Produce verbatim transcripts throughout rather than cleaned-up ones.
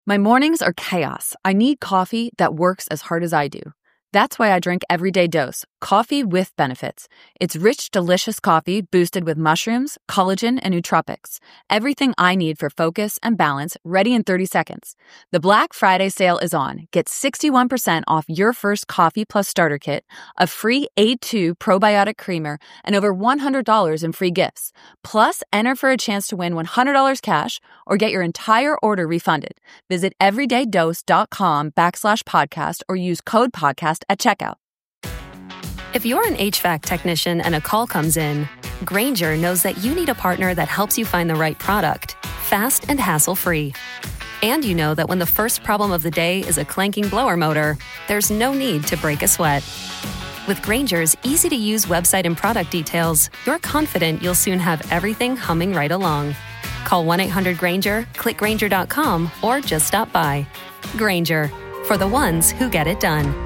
My mornings are chaos. I need coffee that works as hard as I do. That's why I drink Everyday Dose, coffee with benefits. It's rich, delicious coffee boosted with mushrooms, collagen, and nootropics. Everything I need for focus and balance, ready in thirty seconds. The Black Friday sale is on. Get sixty-one percent off your first coffee plus starter kit, a free A two probiotic creamer, and over one hundred dollars in free gifts. Plus, enter for a chance to win one hundred dollars cash or get your entire order refunded. Visit everydaydose.com backslash podcast or use code podcast at checkout. If you're an H V A C technician and a call comes in, Grainger knows that you need a partner that helps you find the right product, fast and hassle-free. And you know that when the first problem of the day is a clanking blower motor, there's no need to break a sweat. With Grainger's easy-to-use website and product details, you're confident you'll soon have everything humming right along. Call one eight hundred Grainger, click Grainger dot com, or just stop by. Grainger, for the ones who get it done.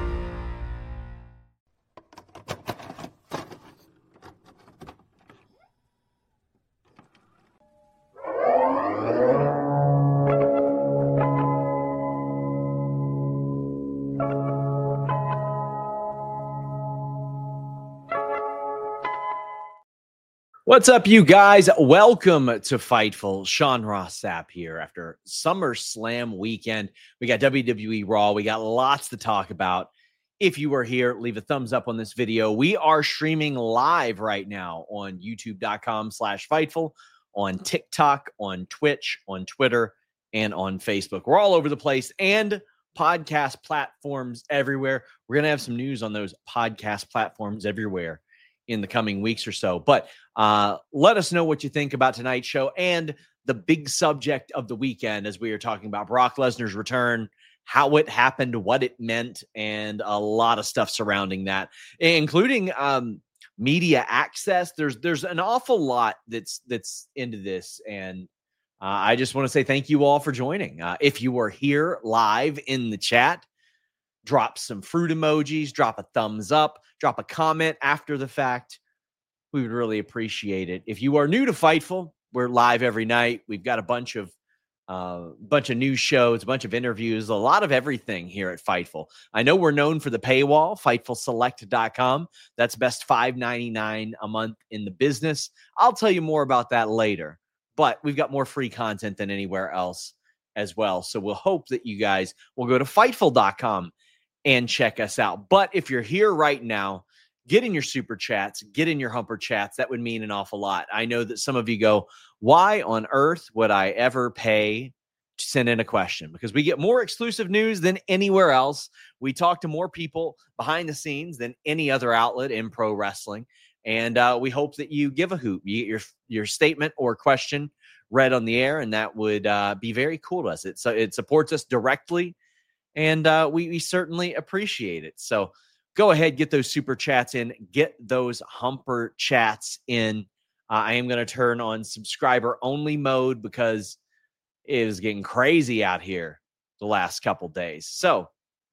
What's up, you guys? Welcome to Fightful. Sean Ross Sapp here after SummerSlam weekend. We got W W E Raw. We got lots to talk about. If you are here, leave a thumbs up on this video. We are streaming live right now on youtube.com slash Fightful, on TikTok, on Twitch, on Twitter, and on Facebook. We're all over the place and podcast platforms everywhere. We're going to have some news on those podcast platforms everywhere in the coming weeks or so. But uh, let us know what you think about tonight's show and the big subject of the weekend as we are talking about Brock Lesnar's return, how it happened, what it meant, and a lot of stuff surrounding that, including um, media access. There's there's an awful lot that's that's into this, and uh, I just want to say thank you all for joining. Uh, if you are here live in the chat, drop some fruit emojis, drop a thumbs up, drop a comment after the fact. We would really appreciate it. If you are new to Fightful, we're live every night. We've got a bunch of uh, bunch of news shows, a bunch of interviews, a lot of everything here at Fightful. I know we're known for the paywall, fightful select dot com. That's best five ninety-nine a month in the business. I'll tell you more about that later, but we've got more free content than anywhere else as well. So we'll hope that you guys will go to fightful dot com and check us out. But if you're here right now, get in your super chats, get in your humper chats. That would mean an awful lot. I know that some of you go, why on earth would I ever pay to send in a question? Because we get more exclusive news than anywhere else. We talk to more people behind the scenes than any other outlet in pro wrestling. And uh, we hope that you give a hoot. You get your, your statement or question read on the air, and that would uh, be very cool to us. It, so it supports us directly, and uh, we, we certainly appreciate it. So go ahead, get those super chats in, get those humper chats in. Uh, I am going to turn on subscriber only mode because it is getting crazy out here the last couple days. So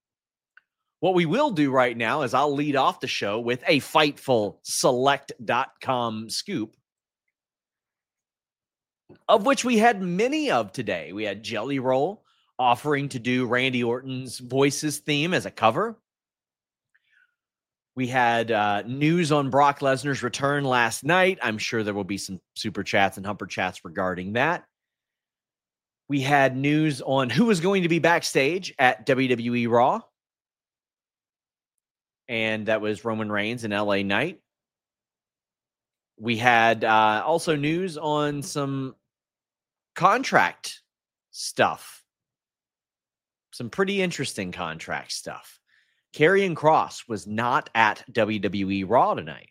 what we will do right now is I'll lead off the show with a fightful select dot com scoop, of which we had many of today. We had Jelly Roll offering to do Randy Orton's Voices theme as a cover. We had uh, news on Brock Lesnar's return last night. I'm sure there will be some super chats and humper chats regarding that. We had news on who was going to be backstage at W W E Raw. And that was Roman Reigns and L A Knight. We had uh, also news on some contract stuff. Some pretty interesting contract stuff. Karrion Kross was not at W W E Raw tonight.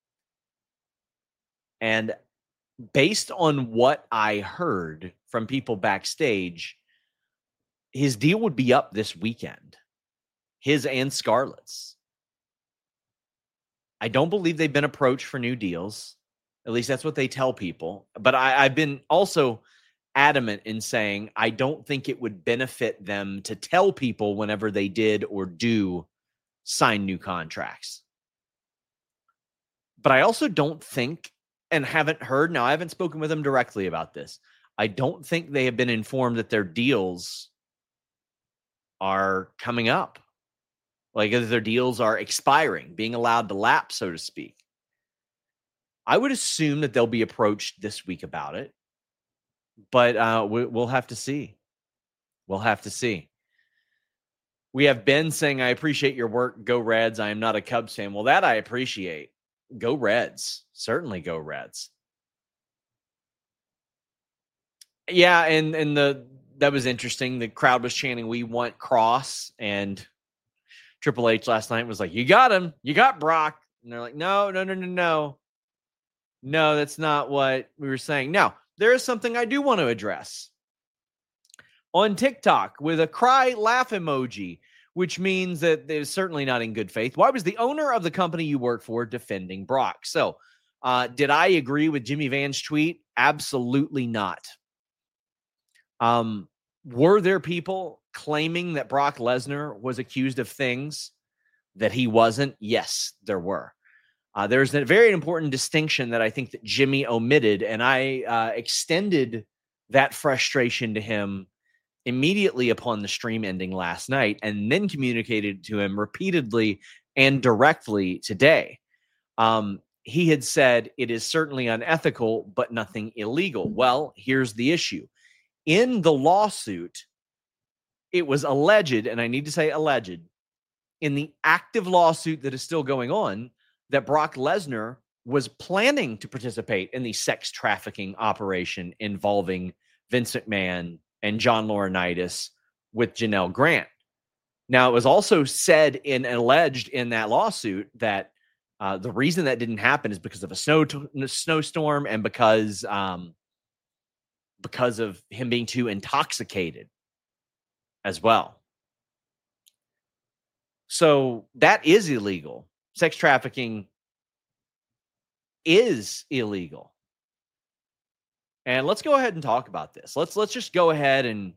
And based on what I heard from people backstage, his deal would be up this weekend. His and Scarlett's. I don't believe they've been approached for new deals. At least that's what they tell people. But I, I've been also adamant in saying I don't think it would benefit them to tell people whenever they did or do sign new contracts. But I also don't think, and haven't heard, now I haven't spoken with them directly about this, I don't think they have been informed that their deals are coming up. Like their deals are expiring, being allowed to lapse, so to speak. I would assume that they'll be approached this week about it, but uh, we, we'll have to see. We'll have to see. We have Ben saying, I appreciate your work. Go Reds. I am not a Cubs fan. Well, that I appreciate. Go Reds. Certainly go Reds. Yeah, and and the that was interesting. The crowd was chanting, we want Cross, and Triple H last night was like, you got him. You got Brock. And they're like, no, no, no, no, no. No, that's not what we were saying. Now, there is something I do want to address. On TikTok with a cry laugh emoji, which means that they're certainly not in good faith. Why was the owner of the company you work for defending Brock? So, uh, did I agree with Jimmy Van's tweet? Absolutely not. Um, were there people claiming that Brock Lesnar was accused of things that he wasn't? Yes, there were. Uh, there's a very important distinction that I think that Jimmy omitted, and I uh, extended that frustration to him immediately upon the stream ending last night, and then communicated to him repeatedly and directly today. Um, he had said it is certainly unethical, but nothing illegal. Well, here's the issue. In the lawsuit, it was alleged, and I need to say alleged, in the active lawsuit that is still going on, that Brock Lesnar was planning to participate in the sex trafficking operation involving Vince McMahon and John Laurinaitis with Janelle Grant. Now, it was also said and alleged in that lawsuit that uh, the reason that didn't happen is because of a snow t- snowstorm and because um, because of him being too intoxicated as well. So that is illegal. Sex trafficking is illegal. And let's go ahead and talk about this. Let's let's just go ahead and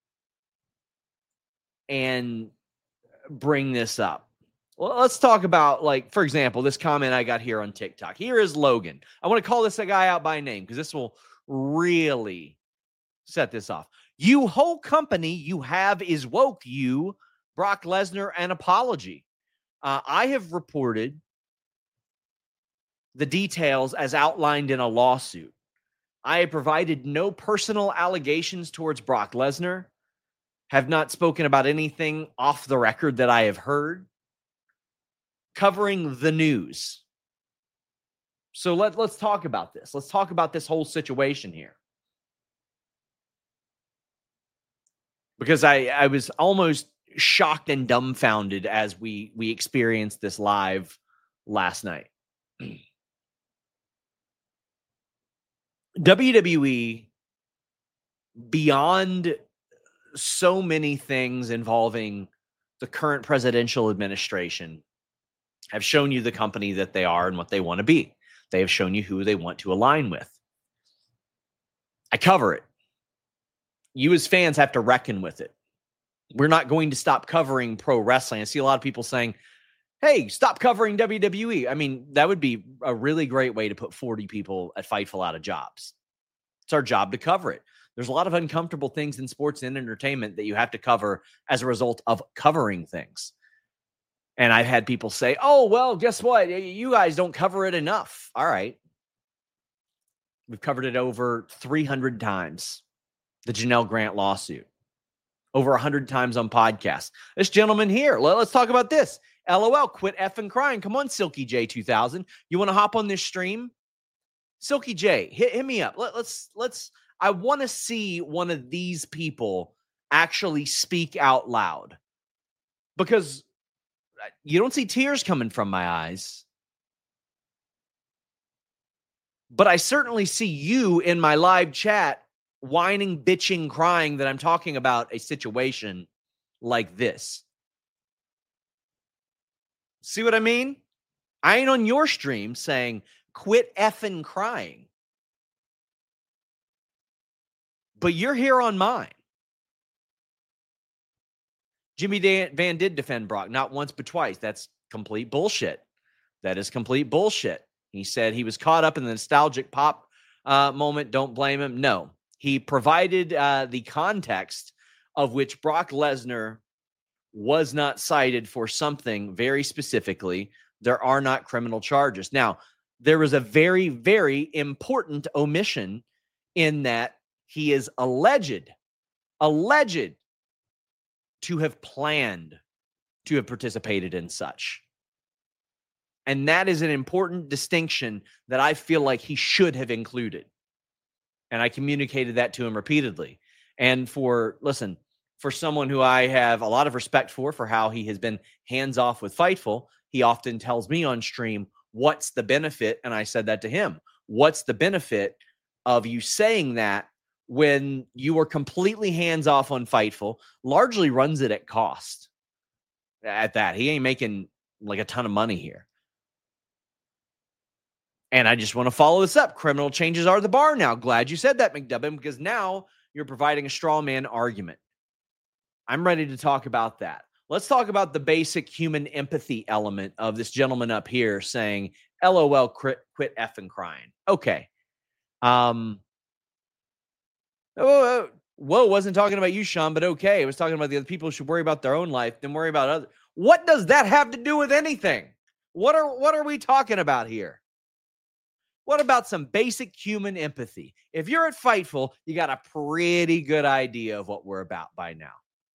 and bring this up. Well, let's talk about, like, for example, this comment I got here on TikTok. Here is Logan. I want to call this a guy out by name because this will really set this off. You whole company you have is woke, you, Brock Lesnar, an apology. Uh, I have reported the details as outlined in a lawsuit. I have provided no personal allegations towards Brock Lesnar, have not spoken about anything off the record that I have heard, covering the news. So let, let's talk about this. Let's talk about this whole situation here. Because I, I was almost shocked and dumbfounded as we, we experienced this live last night. W W E, beyond so many things involving the current presidential administration, have shown you the company that they are and what they want to be. They have shown you who they want to align with. I cover it. You as fans have to reckon with it. We're not going to stop covering pro wrestling. I see a lot of people saying, hey, stop covering W W E. I mean, that would be a really great way to put forty people at Fightful out of jobs. It's our job to cover it. There's a lot of uncomfortable things in sports and entertainment that you have to cover as a result of covering things. And I've had people say, oh, well, guess what? You guys don't cover it enough. All right. We've covered it over three hundred times. The Janelle Grant lawsuit. Over one hundred times on podcasts. This gentleman here, let's talk about this. LOL, quit effing crying. Come on, Silky J two thousand. You want to hop on this stream? Silky J, hit, hit me up. Let, let's, let's, I want to see one of these people actually speak out loud. Because you don't see tears coming from my eyes. But I certainly see you in my live chat whining, bitching, crying that I'm talking about a situation like this. See what I mean? I ain't on your stream saying, quit effing crying. But you're here on mine. Jimmy Dan- Van did defend Brock, not once but twice. That's complete bullshit. That is complete bullshit. He said he was caught up in the nostalgic pop uh, moment. Don't blame him. No. He provided uh, the context of which Brock Lesnar was not cited for something very specifically, there are not criminal charges. Now, there was a very, very important omission in that he is alleged, alleged to have planned to have participated in such. And that is an important distinction that I feel like he should have included. And I communicated that to him repeatedly. And for, listen, for someone who I have a lot of respect for, for how he has been hands-off with Fightful, he often tells me on stream, what's the benefit? And I said that to him. What's the benefit of you saying that when you are completely hands-off on Fightful, largely runs it at cost? At that, he ain't making like a ton of money here. And I just want to follow this up. Criminal changes are the bar now. Glad you said that, McDubbin, because now you're providing a straw man argument. I'm ready to talk about that. Let's talk about the basic human empathy element of this gentleman up here saying, LOL, quit, quit effing crying. Okay. Um, oh, whoa, wasn't talking about you, Sean, but okay. I was talking about the other people who should worry about their own life, then worry about others. What does that have to do with anything? What are, what are we talking about here? What about some basic human empathy? If you're at Fightful, you got a pretty good idea of what we're about by now.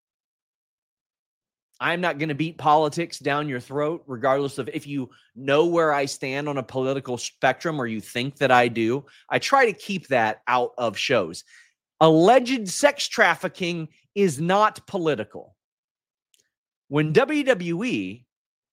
I'm not going to beat politics down your throat, regardless of if you know where I stand on a political spectrum or you think that I do. I try to keep that out of shows. Alleged sex trafficking is not political. When W W E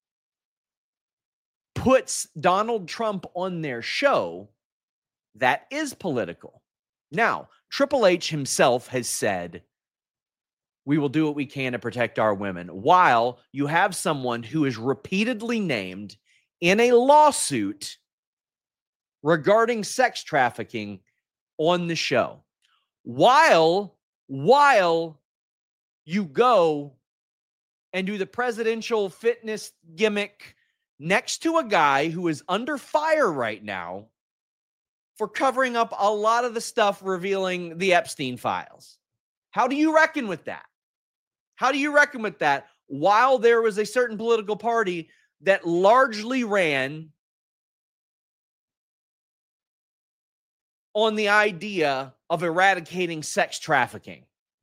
puts Donald Trump on their show, that is political. Now, Triple H himself has said, we will do what we can to protect our women, while you have someone who is repeatedly named in a lawsuit regarding sex trafficking on the show. While, while you go and do the presidential fitness gimmick next to a guy who is under fire right now for covering up a lot of the stuff revealing the Epstein files. How do you reckon with that? How do you reckon with that while there was a certain political party that largely ran on the idea of eradicating sex trafficking?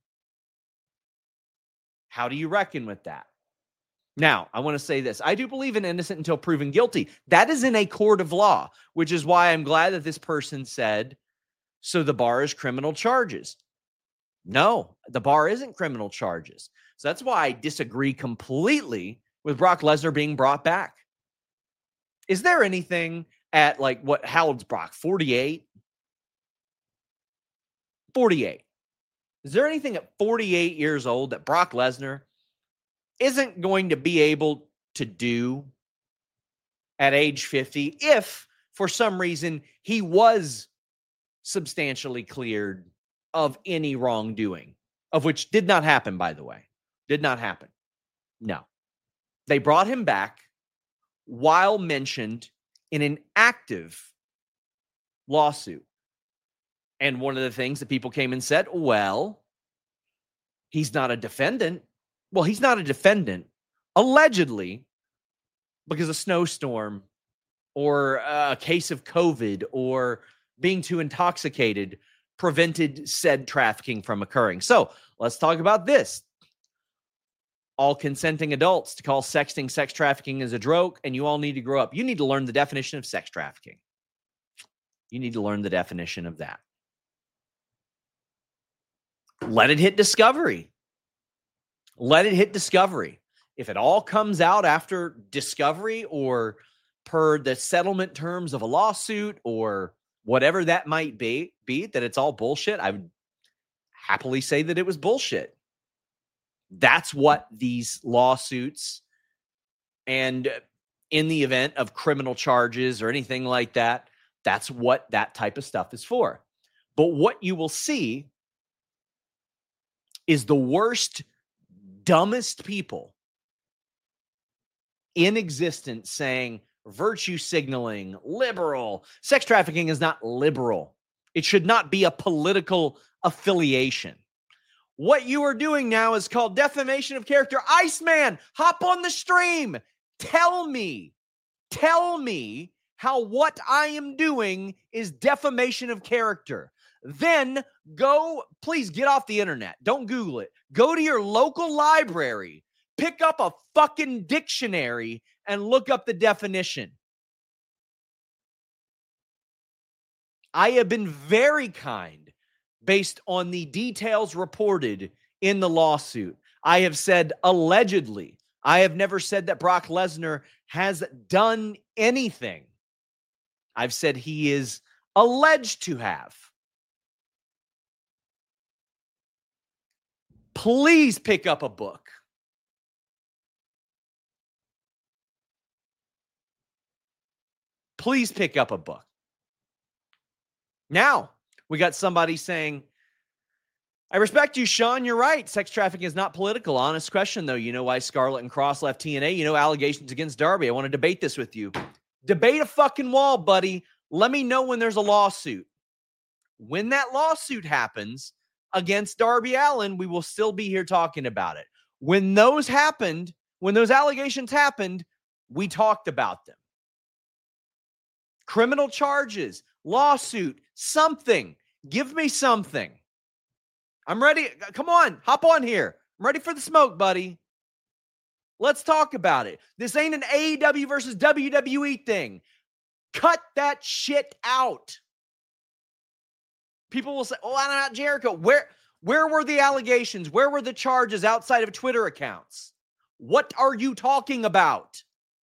How do you reckon with that? Now, I want to say this. I do believe in innocent until proven guilty. That is in a court of law, which is why I'm glad that this person said, so the bar is criminal charges. No, the bar isn't criminal charges. So that's why I disagree completely with Brock Lesnar being brought back. Is there anything at like what, how old's Brock? forty-eight? forty-eight. Is there anything at forty-eight years old that Brock Lesnar isn't going to be able to do at age fifty if for some reason he was substantially cleared of any wrongdoing, of which did not happen, by the way. Did not happen. No. They brought him back while mentioned in an active lawsuit. And one of the things that people came and said, well, he's not a defendant. Well, he's not a defendant, allegedly, because a snowstorm or a case of COVID or being too intoxicated prevented said trafficking from occurring. So let's talk about this. All consenting adults to call sexting sex trafficking is a joke, and you all need to grow up. You need to learn the definition of sex trafficking. You need to learn the definition of that. Let it hit Discovery. Let it hit Discovery. If it all comes out after Discovery or per the settlement terms of a lawsuit or whatever that might be, be that it's all bullshit, I would happily say that it was bullshit. That's what these lawsuits and in the event of criminal charges or anything like that, that's what that type of stuff is for. But what you will see is the worst, dumbest people in existence saying virtue signaling, liberal. Sex trafficking is not liberal. It should not be a political affiliation. What you are doing now is called defamation of character. Iceman, hop on the stream. Tell me, tell me how what I am doing is defamation of character. Then go, please get off the internet. Don't Google it. Go to your local library, pick up a fucking dictionary, and look up the definition. I have been very kind based on the details reported in the lawsuit. I have said allegedly. I have never said that Brock Lesnar has done anything. I've said he is alleged to have. Please pick up a book. Please pick up a book. Now, we got somebody saying, I respect you, Sean. You're right. Sex trafficking is not political. Honest question, though. You know why Scarlett and Cross left T N A? You know allegations against Darby. I want to debate this with you. Debate a fucking wall, buddy. Let me know when there's a lawsuit. When that lawsuit happens against Darby Allin, we will still be here talking about it. When those happened, when those allegations happened, we talked about them. Criminal charges, lawsuit, something. Give me something. I'm ready. Come on, hop on here. I'm ready for the smoke, buddy. Let's talk about it. This ain't an A E W versus W W E thing. Cut that shit out. People will say, oh, I'm not Jericho. Where, where were the allegations? Where were the charges outside of Twitter accounts? What are you talking about?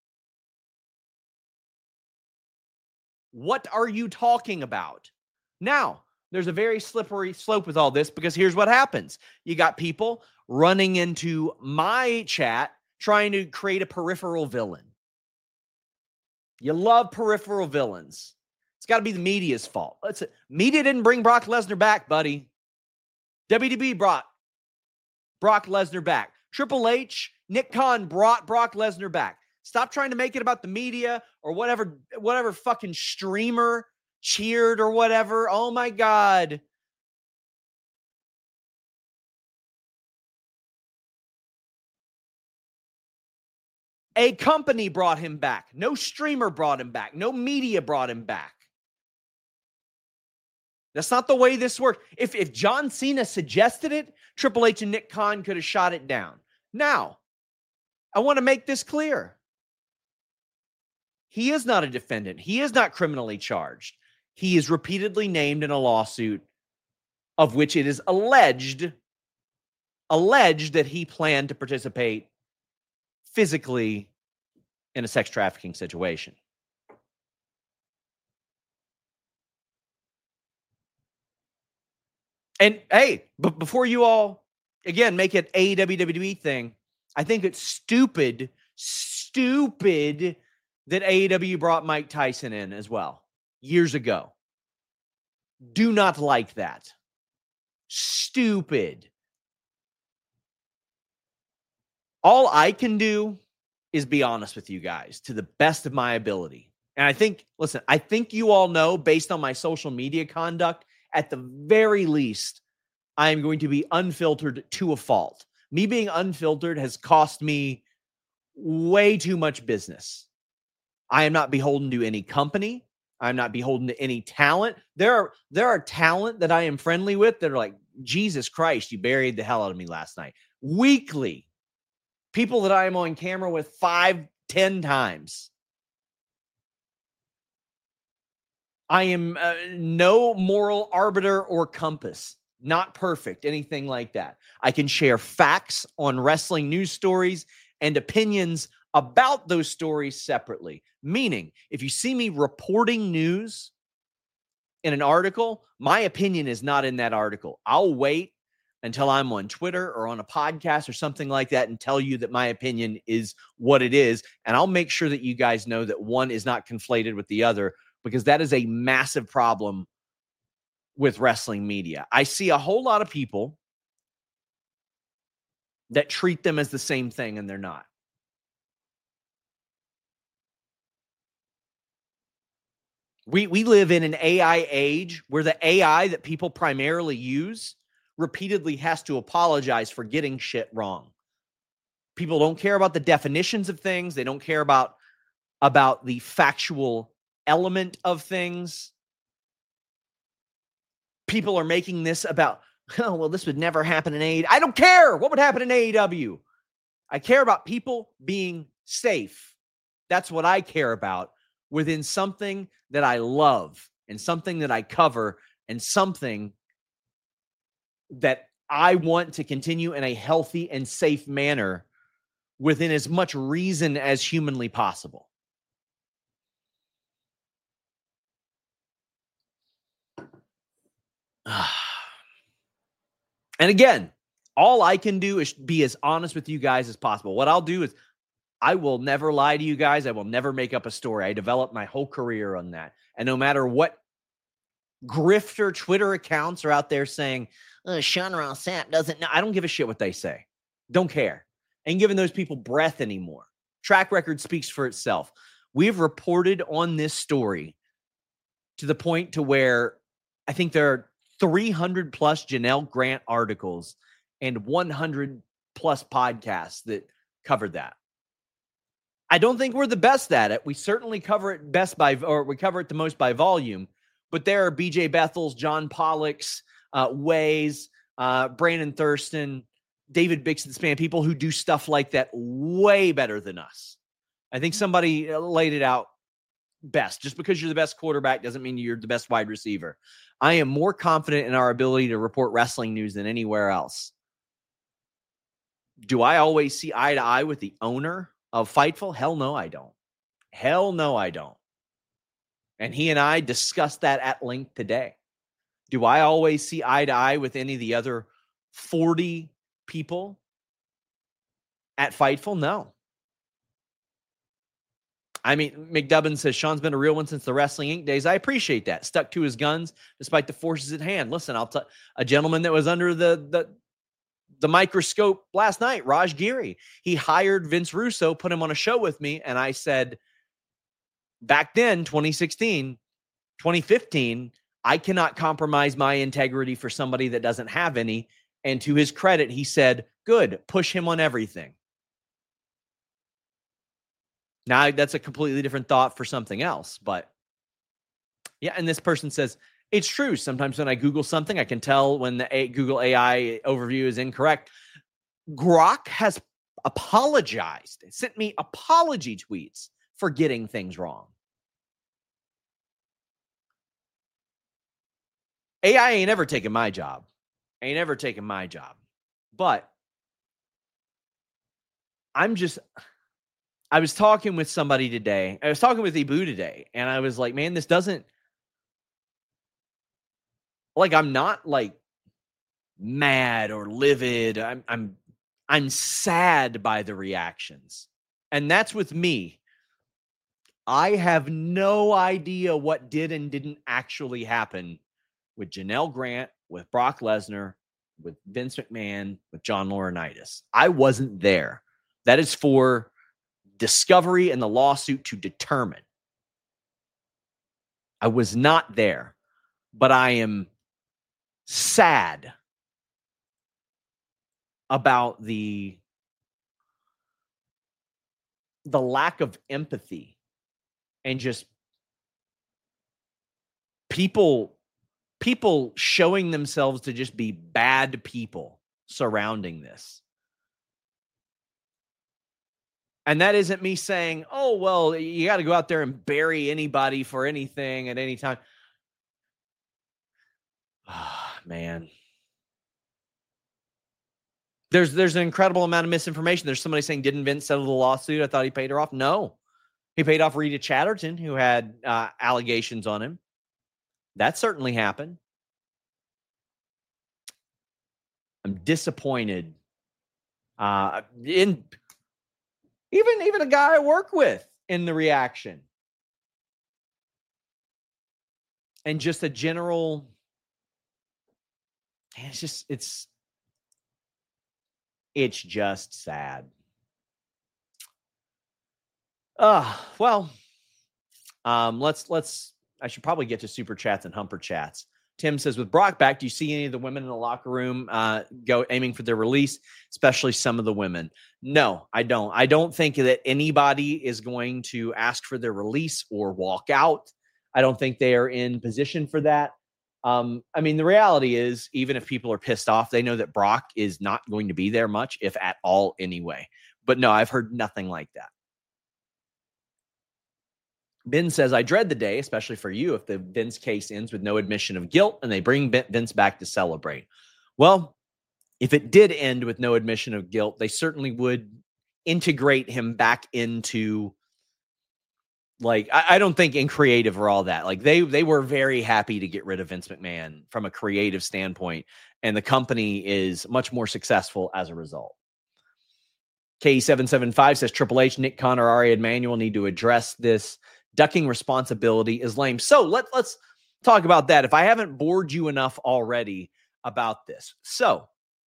What are you talking about? Now, there's a very slippery slope with all this because here's what happens. You got people running into my chat trying to create a peripheral villain. You love peripheral villains. It's got to be the media's fault. Let's say, media didn't bring Brock Lesnar back, buddy. W W E brought Brock Lesnar back. Triple H, Nick Khan brought Brock Lesnar back. Stop trying to make it about the media or whatever, whatever fucking streamer cheered or whatever. Oh my God. A company brought him back. No streamer brought him back. No media brought him back. That's not the way this works. If, if John Cena suggested it, Triple H and Nick Khan could have shot it down. Now, I want to make this clear. He is not a defendant. He is not criminally charged. He is repeatedly named in a lawsuit of which it is alleged, alleged that he planned to participate physically in a sex trafficking situation. And hey, but before you all, again, make it a W W E thing, I think it's stupid, stupid that A E W brought Mike Tyson in as well years ago. Do not like that. Stupid. All I can do is be honest with you guys to the best of my ability. And I think, listen, I think you all know based on my social media conduct, at the very least, I am going to be unfiltered to a fault. Me being unfiltered has cost me way too much business. I am not beholden to any company. I'm not beholden to any talent. There are, there are talent that I am friendly with that are like, Jesus Christ, you buried the hell out of me last night. Weekly. People that I am on camera with five, ten times. I am uh, no moral arbiter or compass. Not perfect, anything like that. I can share facts on wrestling news stories and opinions about those stories separately. Meaning, if you see me reporting news in an article, my opinion is not in that article. I'll wait until I'm on Twitter or on a podcast or something like that and tell you that my opinion is what it is. And I'll make sure that you guys know that one is not conflated with the other, because that is a massive problem with wrestling media. I see a whole lot of people that treat them as the same thing, and they're not. We we live in an A I age where the A I that people primarily use repeatedly has to apologize for getting shit wrong. People don't care about the definitions of things. They don't care about, about the factual element of things. People are making this about, oh, well, this would never happen in A E W. I don't care what would happen in A E W. I care about people being safe. That's what I care about within something that I love and something that I cover and something that I want to continue in a healthy and safe manner within as much reason as humanly possible. And again, all I can do is be as honest with you guys as possible. What I'll do is I will never lie to you guys. I will never make up a story. I developed my whole career on that. And no matter what grifter Twitter accounts are out there saying, oh, Sean Ross Sapp doesn't know, I don't give a shit what they say. Don't care. Ain't giving those people breath anymore. Track record speaks for itself. We've reported on this story to the point to where I think there are three hundred plus Janelle Grant articles and one hundred plus podcasts that covered that. I don't think we're the best at it. We certainly cover it best by, or we cover it the most by volume, but there are B J Bethels, John Pollocks, uh, Ways, uh, Brandon Thurston, David Bixenspan, people who do stuff like that way better than us. I think somebody laid it out best. Just because you're the best quarterback doesn't mean you're the best wide receiver. I am more confident in our ability to report wrestling news than anywhere else. Do I always see eye to eye with the owner of Fightful? Hell no, I don't. Hell no, I don't. And he and I discussed that at length today. Do I always see eye to eye with any of the other forty people at Fightful? No. I mean, McDubbin says, Sean's been a real one since the Wrestling Incorporated days. I appreciate that. Stuck to his guns despite the forces at hand. Listen, I'll tell a gentleman that was under the, the, the microscope last night, Raj Giri. He hired Vince Russo, put him on a show with me, and I said, back then, twenty sixteen, twenty fifteen, I cannot compromise my integrity for somebody that doesn't have any. And to his credit, he said, good, push him on everything. Now, that's a completely different thought for something else. But yeah, and this person says, it's true. Sometimes when I Google something, I can tell when the a- Google A I overview is incorrect. Grok has apologized, sent me apology tweets for getting things wrong. A I ain't ever taken my job. Ain't ever taken my job. But I'm just... I was talking with somebody today. I was talking with Ibu today, and I was like, man, this doesn't, like, I'm not like mad or livid. I'm, I'm, I'm sad by the reactions. And that's with me. I have no idea what did and didn't actually happen with Janelle Grant, with Brock Lesnar, with Vince McMahon, with John Laurinaitis. I wasn't there. That is for discovery and the lawsuit to determine. I was not there, but I am sad about the the lack of empathy and just people people showing themselves to just be bad people surrounding this. And that isn't me saying, oh, well, you got to go out there and bury anybody for anything at any time. Ah, oh, man. There's there's an incredible amount of misinformation. There's somebody saying, didn't Vince settle the lawsuit? I thought he paid her off. No. He paid off Rita Chatterton, who had uh, allegations on him. That certainly happened. I'm disappointed uh, in... Even, even a guy I work with in the reaction. And just a general, it's just, it's, it's just sad. Uh, well, um, let's, let's, I should probably get to super chats and humper chats Tim says, with Brock back, do you see any of the women in the locker room uh, go aiming for their release, especially some of the women? No, I don't. I don't think that anybody is going to ask for their release or walk out. I don't think they are in position for that. Um, I mean, the reality is, even if people are pissed off, they know that Brock is not going to be there much, if at all, anyway. But no, I've heard nothing like that. Ben says, I dread the day, especially for you, if the Vince case ends with no admission of guilt and they bring Vince back to celebrate. Well, if it did end with no admission of guilt, they certainly would integrate him back into, like, I, I don't think in creative or all that. Like, they they were very happy to get rid of Vince McMahon from a creative standpoint, and the company is much more successful as a result. K seven seven five says, Triple H, Nick Khan, or Ari Emanuel need to address this. Ducking responsibility is lame. So let, let's talk about that, if I haven't bored you enough already about this. So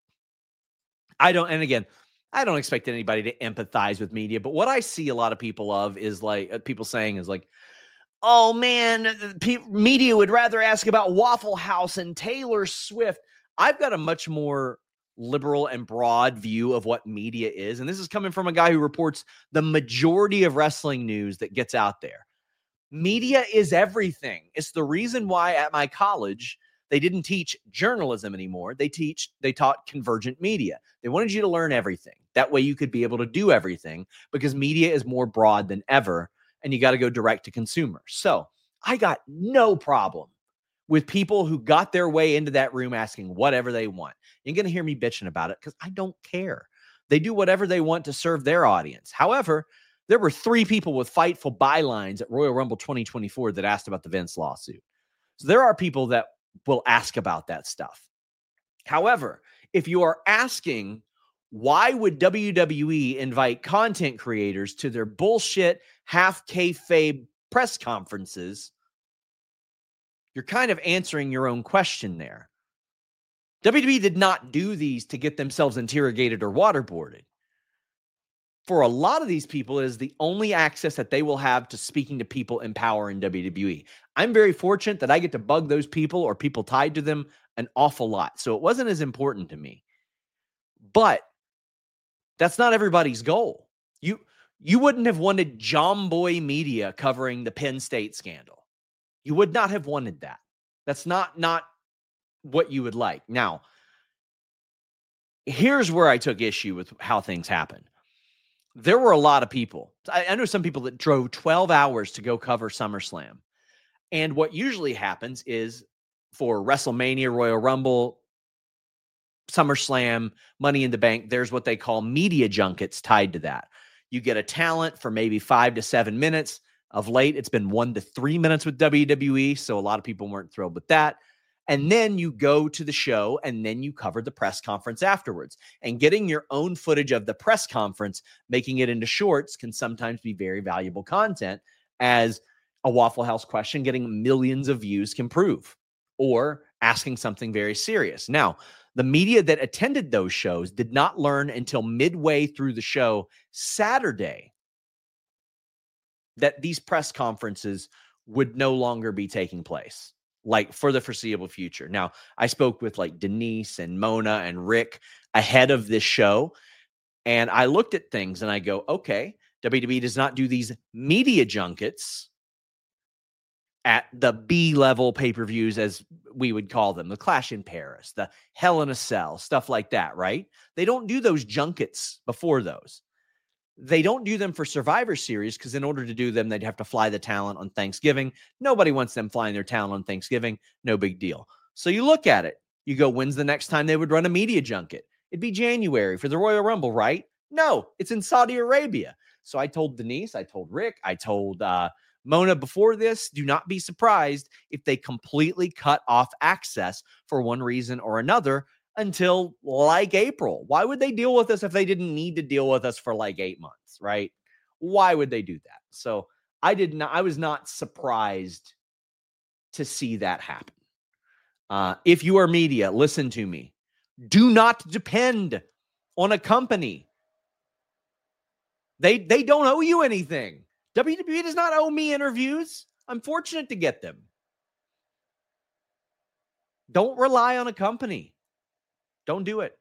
I don't, and again, I don't expect anybody to empathize with media, but what I see a lot of people of is like, uh, people saying is like, oh man, pe- media would rather ask about Waffle House and Taylor Swift. I've got a much more liberal and broad view of what media is. And this is coming from a guy who reports the majority of wrestling news that gets out there. Media is everything. It's the reason why at my college, they didn't teach journalism anymore. They teach, they taught convergent media. They wanted you to learn everything. That way you could be able to do everything, because media is more broad than ever, and you got to go direct to consumer. So I got no problem with people who got their way into that room asking whatever they want. You're going to hear me bitching about it because I don't care. They do whatever they want to serve their audience. However, there were three people with Fightful bylines at Royal Rumble twenty twenty-four that asked about the Vince lawsuit. So there are people that will ask about that stuff. However, if you are asking, why would W W E invite content creators to their bullshit half kayfabe press conferences, you're kind of answering your own question there. W W E did not do these to get themselves interrogated or waterboarded. For a lot of these people, it is the only access that they will have to speaking to people in power in W W E. I'm very fortunate that I get to bug those people or people tied to them an awful lot. So it wasn't as important to me. But that's not everybody's goal. You, you wouldn't have wanted John Boy Media covering the Penn State scandal. You would not have wanted that. That's not, not what you would like. Now, here's where I took issue with how things happened. There were a lot of people. I, I know some people that drove twelve hours to go cover SummerSlam. And what usually happens is for WrestleMania, Royal Rumble, SummerSlam, Money in the Bank, there's what they call media junkets tied to that. You get a talent for maybe five to seven minutes. Of late, it's been one to three minutes with W W E, so a lot of people weren't thrilled with that. And then you go to the show, and then you cover the press conference afterwards. And getting your own footage of the press conference, making it into shorts, can sometimes be very valuable content, as a Waffle House question getting millions of views can prove, or asking something very serious. Now, the media that attended those shows did not learn until midway through the show Saturday that these press conferences would no longer be taking place, like for the foreseeable future. Now, I spoke with like Denise and Mona and Rick ahead of this show, and I looked at things and I go, okay, W W E does not do these media junkets at the B-level pay-per-views, as we would call them, the Clash in Paris, the Hell in a Cell, stuff like that, right? They don't do those junkets before those. They don't do them for Survivor Series because in order to do them, they'd have to fly the talent on Thanksgiving. Nobody wants them flying their talent on Thanksgiving. No big deal. So you look at it. You go, when's the next time they would run a media junket? It'd be January for the Royal Rumble, right? No, it's in Saudi Arabia. So I told Denise, I told Rick, I told uh, Mona before this, do not be surprised if they completely cut off access for one reason or another until like April. Why would they deal with us if they didn't need to deal with us for like eight months, right? Why would they do that? So I did not, I was not surprised to see that happen. Uh, if you are media, listen to me. Do not depend on a company. They, they don't owe you anything. W W E does not owe me interviews. I'm fortunate to get them. Don't rely on a company. Don't do it.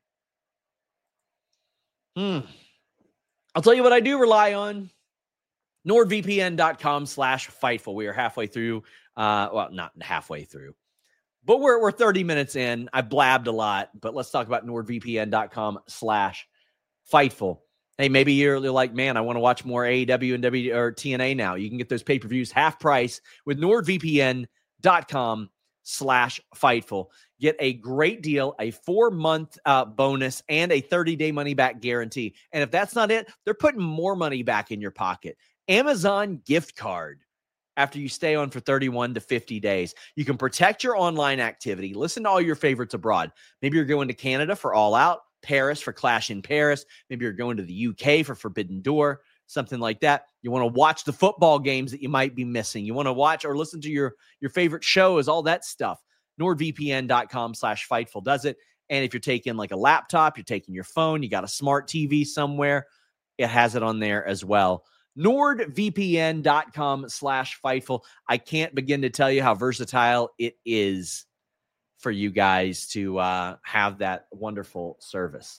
Hmm. I'll tell you what I do rely on. NordVPN.com slash Fightful. We are halfway through. Uh, well, not halfway through, but we're we're thirty minutes in. I blabbed a lot, but let's talk about NordVPN.com slash Fightful. Hey, maybe you're like, man, I want to watch more A E W and W or T N A now. You can get those pay-per-views half price with NordVPN.com slash Fightful. Get a great deal, a four-month uh, bonus, and a thirty-day money-back guarantee. And if that's not it, they're putting more money back in your pocket. Amazon gift card after you stay on for thirty-one to fifty days. You can protect your online activity. Listen to all your favorites abroad. Maybe you're going to Canada for All Out, Paris for Clash in Paris. Maybe you're going to the U K for Forbidden Door, something like that. You want to watch the football games that you might be missing. You want to watch or listen to your, your favorite shows, all that stuff. NordVPN.com slash Fightful does it. And if you're taking like a laptop, you're taking your phone, you got a smart T V somewhere, it has it on there as well. NordVPN.com slash Fightful. I can't begin to tell you how versatile it is for you guys to uh, have that wonderful service.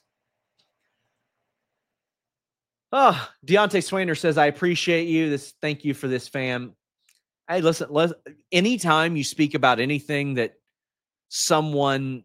Oh, Deontay Swainer says, I appreciate you. This, thank you for this, fam. Hey, listen, listen, anytime you speak about anything that someone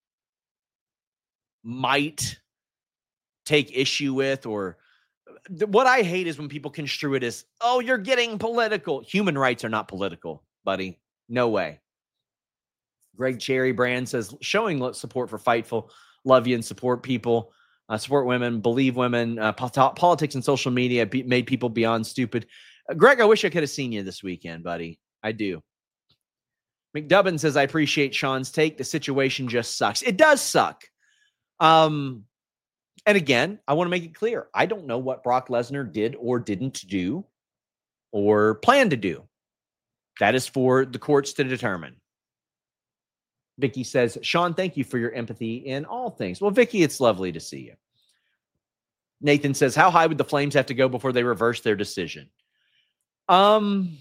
might take issue with, or what I hate is when people construe it as, oh, you're getting political. Human rights are not political, buddy. No way. Greg Cherry Brand says, showing support for Fightful. Love you and support people. Uh, support women, believe women. Uh, po- politics and social media be- made people beyond stupid. Uh, Greg, I wish I could have seen you this weekend, buddy. I do. McDubbin says, I appreciate Sean's take. The situation just sucks. It does suck. Um, and again, I want to make it clear. I don't know what Brock Lesnar did or didn't do or plan to do. That is for the courts to determine. Vicky says, Sean, thank you for your empathy in all things. Well, Vicky, it's lovely to see you. Nathan says, how high would the Flames have to go before they reverse their decision? Um,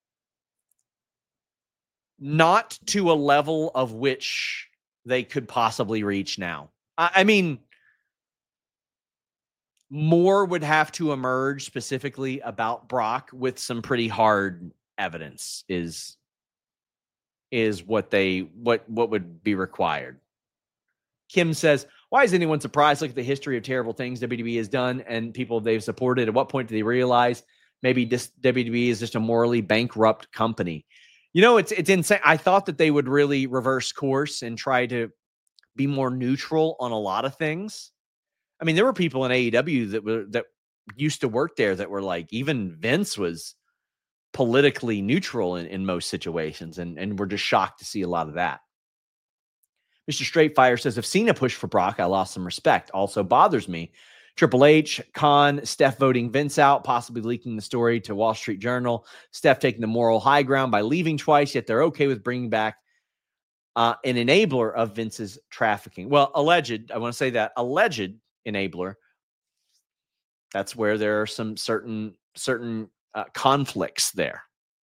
not to a level of which they could possibly reach now. I, I mean, more would have to emerge specifically about Brock with some pretty hard evidence is is what they what what would be required. Kim says, why is anyone surprised? Look at the history of terrible things W W E has done and people they've supported. At what point do they realize maybe this W W E is just a morally bankrupt company? You know, it's it's insane. I thought that they would really reverse course and try to be more neutral on a lot of things. I mean, there were people in A E W that were that used to work there that were like, even Vince was politically neutral in, in most situations, and, and we're just shocked to see a lot of that. Mister Straightfire says, if Cena pushed for Brock, I lost some respect. Also bothers me. Triple H, Khan, Steph voting Vince out, possibly leaking the story to Wall Street Journal. Steph taking the moral high ground by leaving twice, yet they're okay with bringing back uh, an enabler of Vince's trafficking. Well, alleged, I want to say that, alleged enabler. That's where there are some certain certain uh, conflicts there.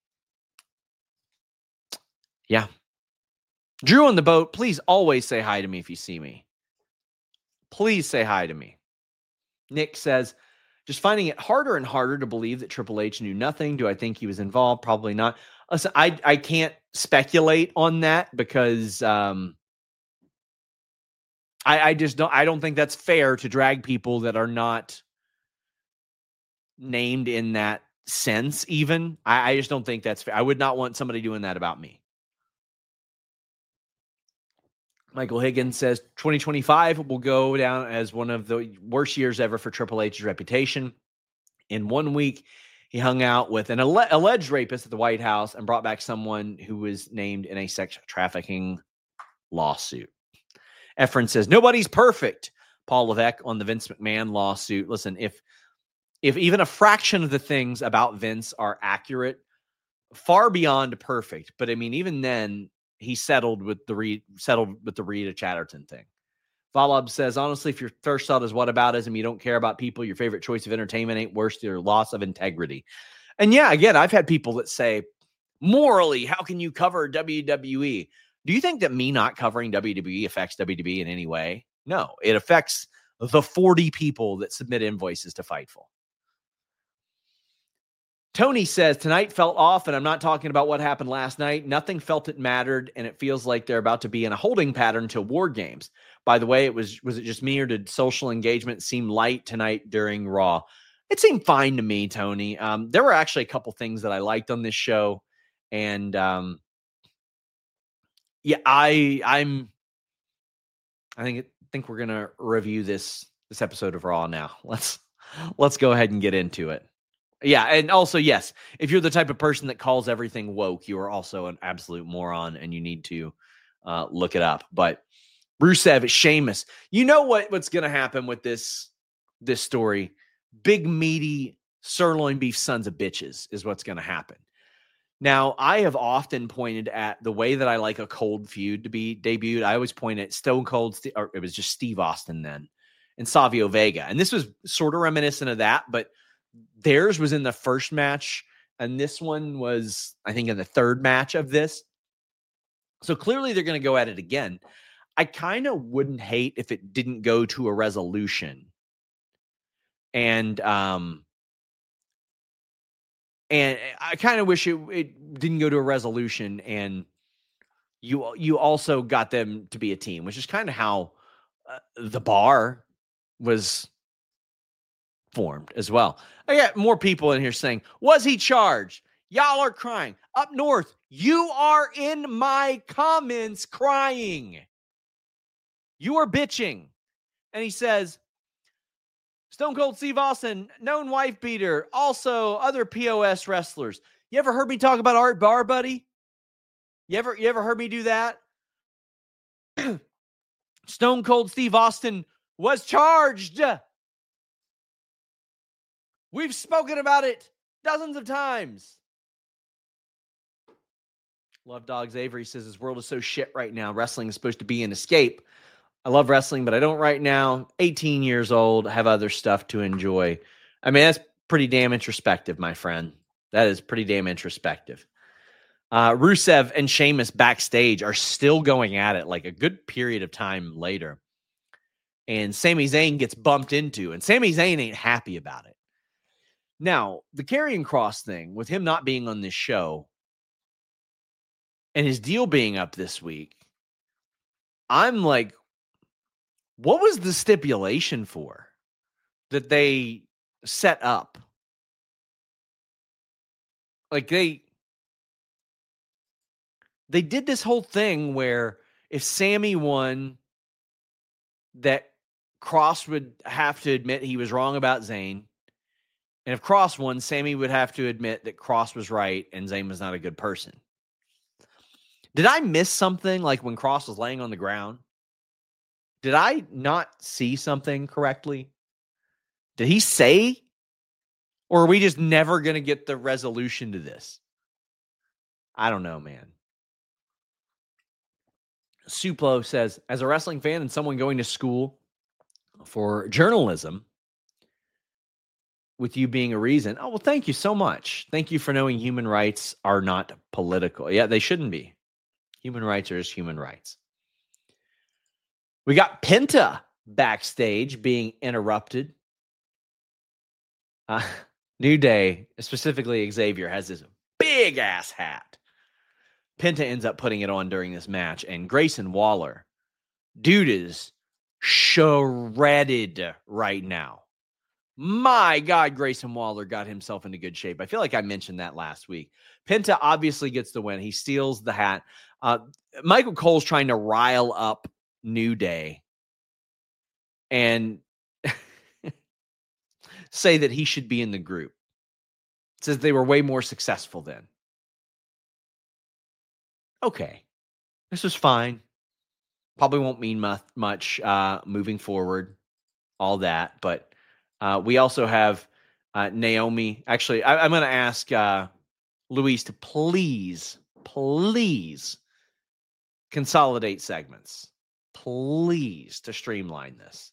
Yeah. Drew on the boat, please always say hi to me if you see me. Please say hi to me. Nick says, just finding it harder and harder to believe that Triple H knew nothing. Do I think he was involved? Probably not. Listen, I, I can't speculate on that because um, I, I just don't, I don't think that's fair to drag people that are not named in that sense even. I, I just don't think that's fair. I would not want somebody doing that about me. Michael Higgins says twenty twenty-five will go down as one of the worst years ever for Triple H's reputation. In one week, he hung out with an alle- alleged rapist at the White House and brought back someone who was named in a sex trafficking lawsuit. Efren says, nobody's perfect. Paul Levesque on the Vince McMahon lawsuit. Listen, if if even a fraction of the things about Vince are accurate, far beyond perfect, but I mean, even then, he settled with the Reed, settled with the Rita Chatterton thing. Valab says, honestly, if your first thought is whataboutism, you don't care about people, your favorite choice of entertainment ain't worse than your loss of integrity. And yeah, again, I've had people that say, morally, how can you cover W W E? Do you think that me not covering W W E affects W W E in any way? No, it affects the forty people that submit invoices to Fightful. Tony says, tonight felt off, and I'm not talking about what happened last night. Nothing felt it mattered, and it feels like they're about to be in a holding pattern until War Games. By the way, it was was it just me, or did social engagement seem light tonight during Raw? It seemed fine to me, Tony. Um, there were actually a couple things that I liked on this show, and um, yeah, I I'm I think I think we're gonna review this this episode of Raw now. Let's let's go ahead and get into it. Yeah, and also, yes, if you're the type of person that calls everything woke, you are also an absolute moron, and you need to uh, look it up. But Rusev, Sheamus, you know what, what's going to happen with this this story? Big, meaty, sirloin beef sons of bitches is what's going to happen. Now, I have often pointed at the way that I like a cold feud to be debuted. I always point at Stone Cold, or it was just Steve Austin then, and Savio Vega. And this was sort of reminiscent of that, but theirs was in the first match, and this one was, I think, in the third match of this. So clearly they're going to go at it again. I kind of wouldn't hate if it didn't go to a resolution. And um, and I kind of wish it, it didn't go to a resolution, and you you also got them to be a team, which is kind of how uh, the Bar was formed as well. I got more people in here saying, was he charged? Y'all are crying. Up north, you are in my comments crying. You are bitching. And he says, Stone Cold Steve Austin, known wife beater, also other P O S wrestlers. You ever heard me talk about Art Barr, buddy? You ever, you ever heard me do that? Stone Cold Steve Austin was charged. We've spoken about it dozens of times. Love Dogs Avery says, this world is so shit right now. Wrestling is supposed to be an escape. I love wrestling, but I don't right now. eighteen years old, have other stuff to enjoy. I mean, that's pretty damn introspective, my friend. That is pretty damn introspective. Uh, Rusev and Sheamus backstage are still going at it like a good period of time later. And Sami Zayn gets bumped into, and Sami Zayn ain't happy about it. Now, the Karrion Kross thing, with him not being on this show and his deal being up this week, I'm like, what was the stipulation for that they set up? Like they they did this whole thing where if Sammy won, that Kross would have to admit he was wrong about Zayn. And if Kross won, Sammy would have to admit that Kross was right and Zayn was not a good person. Did I miss something like when Kross was laying on the ground? Did I not see something correctly? Did he say? Or are we just never going to get the resolution to this? I don't know, man. Suplo says, as a wrestling fan and someone going to school for journalism, with you being a reason. Oh, well, thank you so much. Thank you for knowing human rights are not political. Yeah, they shouldn't be. Human rights are just human rights. We got Penta backstage being interrupted. Uh, New Day, specifically Xavier, has this big ass hat. Penta ends up putting it on during this match, and Grayson Waller, dude, is shredded right now. My God, Grayson Waller got himself into good shape. I feel like I mentioned that last week. Penta obviously gets the win. He steals the hat. Uh, Michael Cole's trying to rile up New Day and say that he should be in the group. Says they were way more successful then. Okay. This was fine. Probably won't mean much, much uh, moving forward. All that. But uh, we also have uh, Naomi. Actually, I, I'm going to ask uh, Luis to please, please consolidate segments. Please, to streamline this.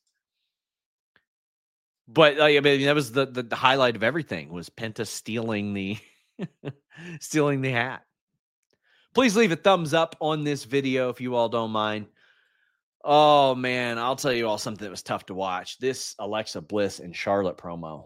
But like, I mean, that was the, the the highlight of everything was Penta stealing the stealing the hat. Please leave a thumbs up on this video if you all don't mind. Oh, man, I'll tell you all something that was tough to watch. This Alexa Bliss and Charlotte promo.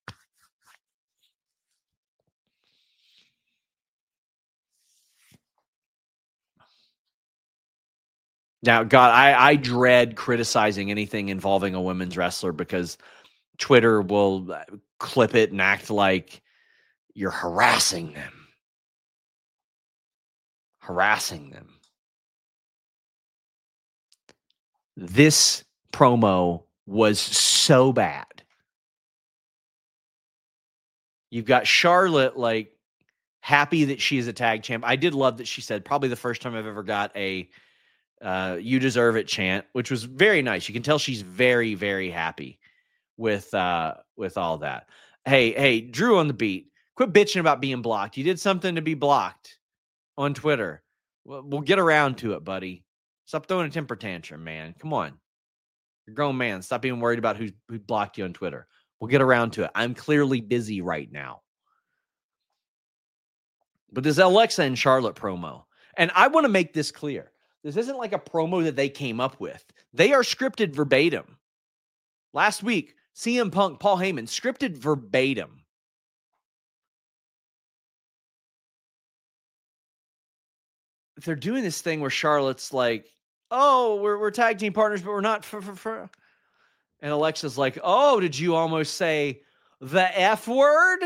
Now, God, I, I dread criticizing anything involving a women's wrestler because Twitter will clip it and act like you're harassing them. Harassing them. This promo was so bad. You've got Charlotte, like, happy that she is a tag champ. I did love that she said, probably the first time I've ever got a uh, you deserve it chant, which was very nice. You can tell she's very, very happy with uh, with all that. Hey, hey, Drew on the beat. Quit bitching about being blocked. You did something to be blocked on Twitter. We'll, we'll get around to it, buddy. Stop throwing a temper tantrum, man. Come on. You're a grown man. Stop being worried about who, who blocked you on Twitter. We'll get around to it. I'm clearly busy right now. But this Alexa and Charlotte promo, and I want to make this clear. This isn't like a promo that they came up with. They are scripted verbatim. Last week, C M Punk, Paul Heyman, scripted verbatim. They're doing this thing where Charlotte's like, oh, we're we're tag team partners, but we're not. For, for, for. And Alexa's like, oh, did you almost say the F word?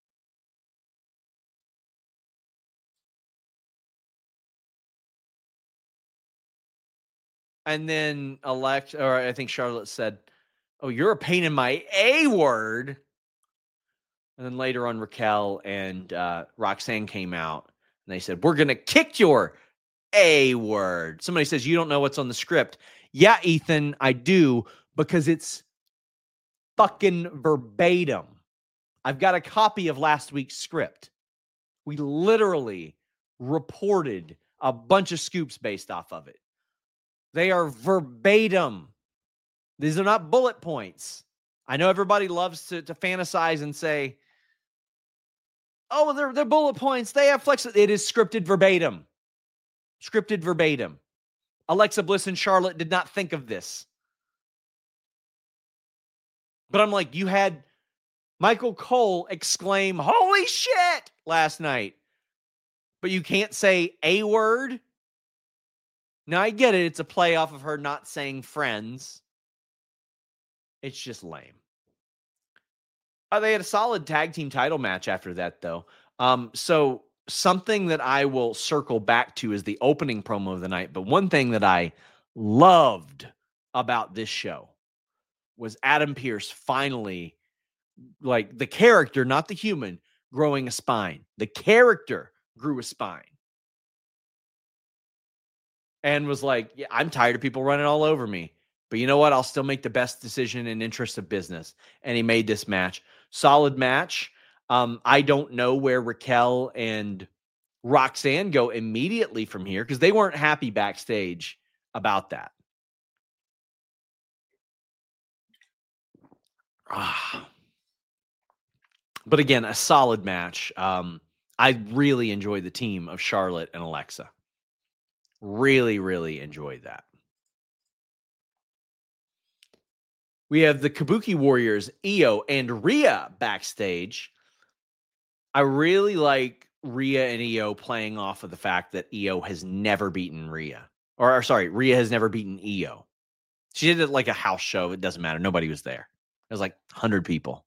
And then Alexa, or I think Charlotte said, oh, you're a pain in my A word. And then later on, Raquel and uh, Roxanne came out and they said, we're going to kick your A word. Somebody says, you don't know what's on the script. Yeah, Ethan, I do, because it's fucking verbatim. I've got a copy of last week's script. We literally reported a bunch of scoops based off of it. They are verbatim. These are not bullet points. I know everybody loves to, to fantasize and say, oh, they're, they're bullet points. They have flex. It is scripted verbatim. Scripted verbatim. Alexa Bliss and Charlotte did not think of this. But I'm like, you had Michael Cole exclaim, holy shit, last night. But you can't say a word. Now, I get it. It's a play off of her not saying friends. It's just lame. Uh, they had a solid tag team title match after that, though. Um, so something that I will circle back to is the opening promo of the night. But one thing that I loved about this show was Adam Pearce finally, like the character, not the human, growing a spine. The character grew a spine. And was like, yeah, I'm tired of people running all over me. But you know what? I'll still make the best decision in interest of business. And he made this match. Solid match. Um, I don't know where Raquel and Roxanne go immediately from here because they weren't happy backstage about that. Ah. But again, a solid match. Um, I really enjoyed the team of Charlotte and Alexa. Really, really enjoyed that. We have the Kabuki Warriors, Io and Rhea backstage. I really like Rhea and Io playing off of the fact that Io has never beaten Rhea. Or, or sorry, Rhea has never beaten Io. She did it like a house show. It doesn't matter. Nobody was there. It was like one hundred people.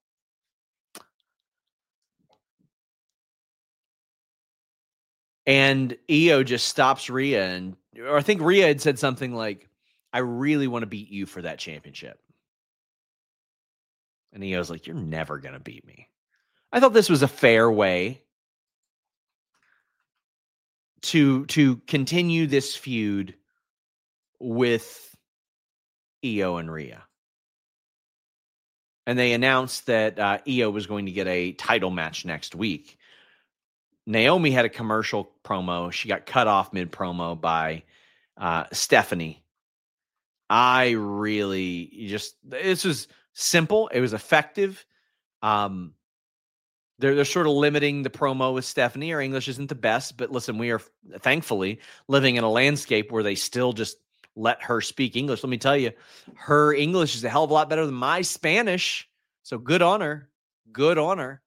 And Io just stops Rhea. And or I think Rhea had said something like, I really want to beat you for that championship. And Io's like, you're never going to beat me. I thought this was a fair way to, to continue this feud with Io and Rhea. And they announced that uh, Io was going to get a title match next week. Naomi had a commercial promo. She got cut off mid-promo by uh, Stephanie. I really just, this was simple. It was effective. Um, They're, they're sort of limiting the promo with Stephanie. Our English isn't the best, but listen, we are thankfully living in a landscape where they still just let her speak English. Let me tell you, her English is a hell of a lot better than my Spanish. So good on her. Good on her.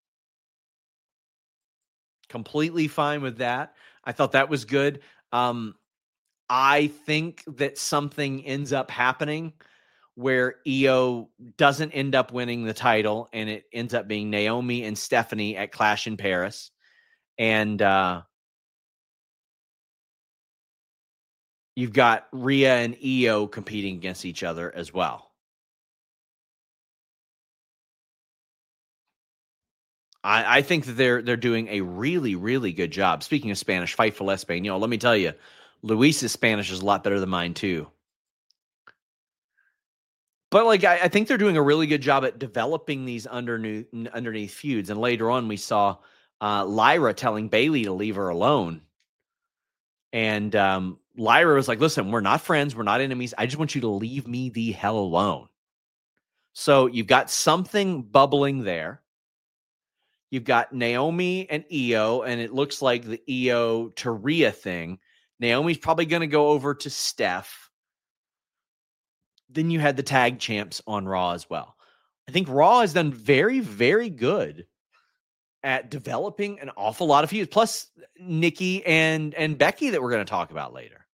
Completely fine with that. I thought that was good. Um, I think that something ends up happening where Io doesn't end up winning the title, and it ends up being Naomi and Stephanie at Clash in Paris. And uh, you've got Rhea and Io competing against each other as well. I, I think that they're they're doing a really, really good job. Speaking of Spanish, Fightful Espanol, let me tell you, Luis's Spanish is a lot better than mine too. But like I, I think they're doing a really good job at developing these underneath underneath feuds. And later on, we saw uh, Lyra telling Bayley to leave her alone. And um, Lyra was like, "Listen, we're not friends. We're not enemies. I just want you to leave me the hell alone." So you've got something bubbling there. You've got Naomi and Io, and it looks like the Io to Rhea thing. Naomi's probably going to go over to Steph. Then you had the tag champs on Raw as well. I think Raw has done very, very good at developing an awful lot of feuds. Plus Nikki and, and Becky that we're going to talk about later.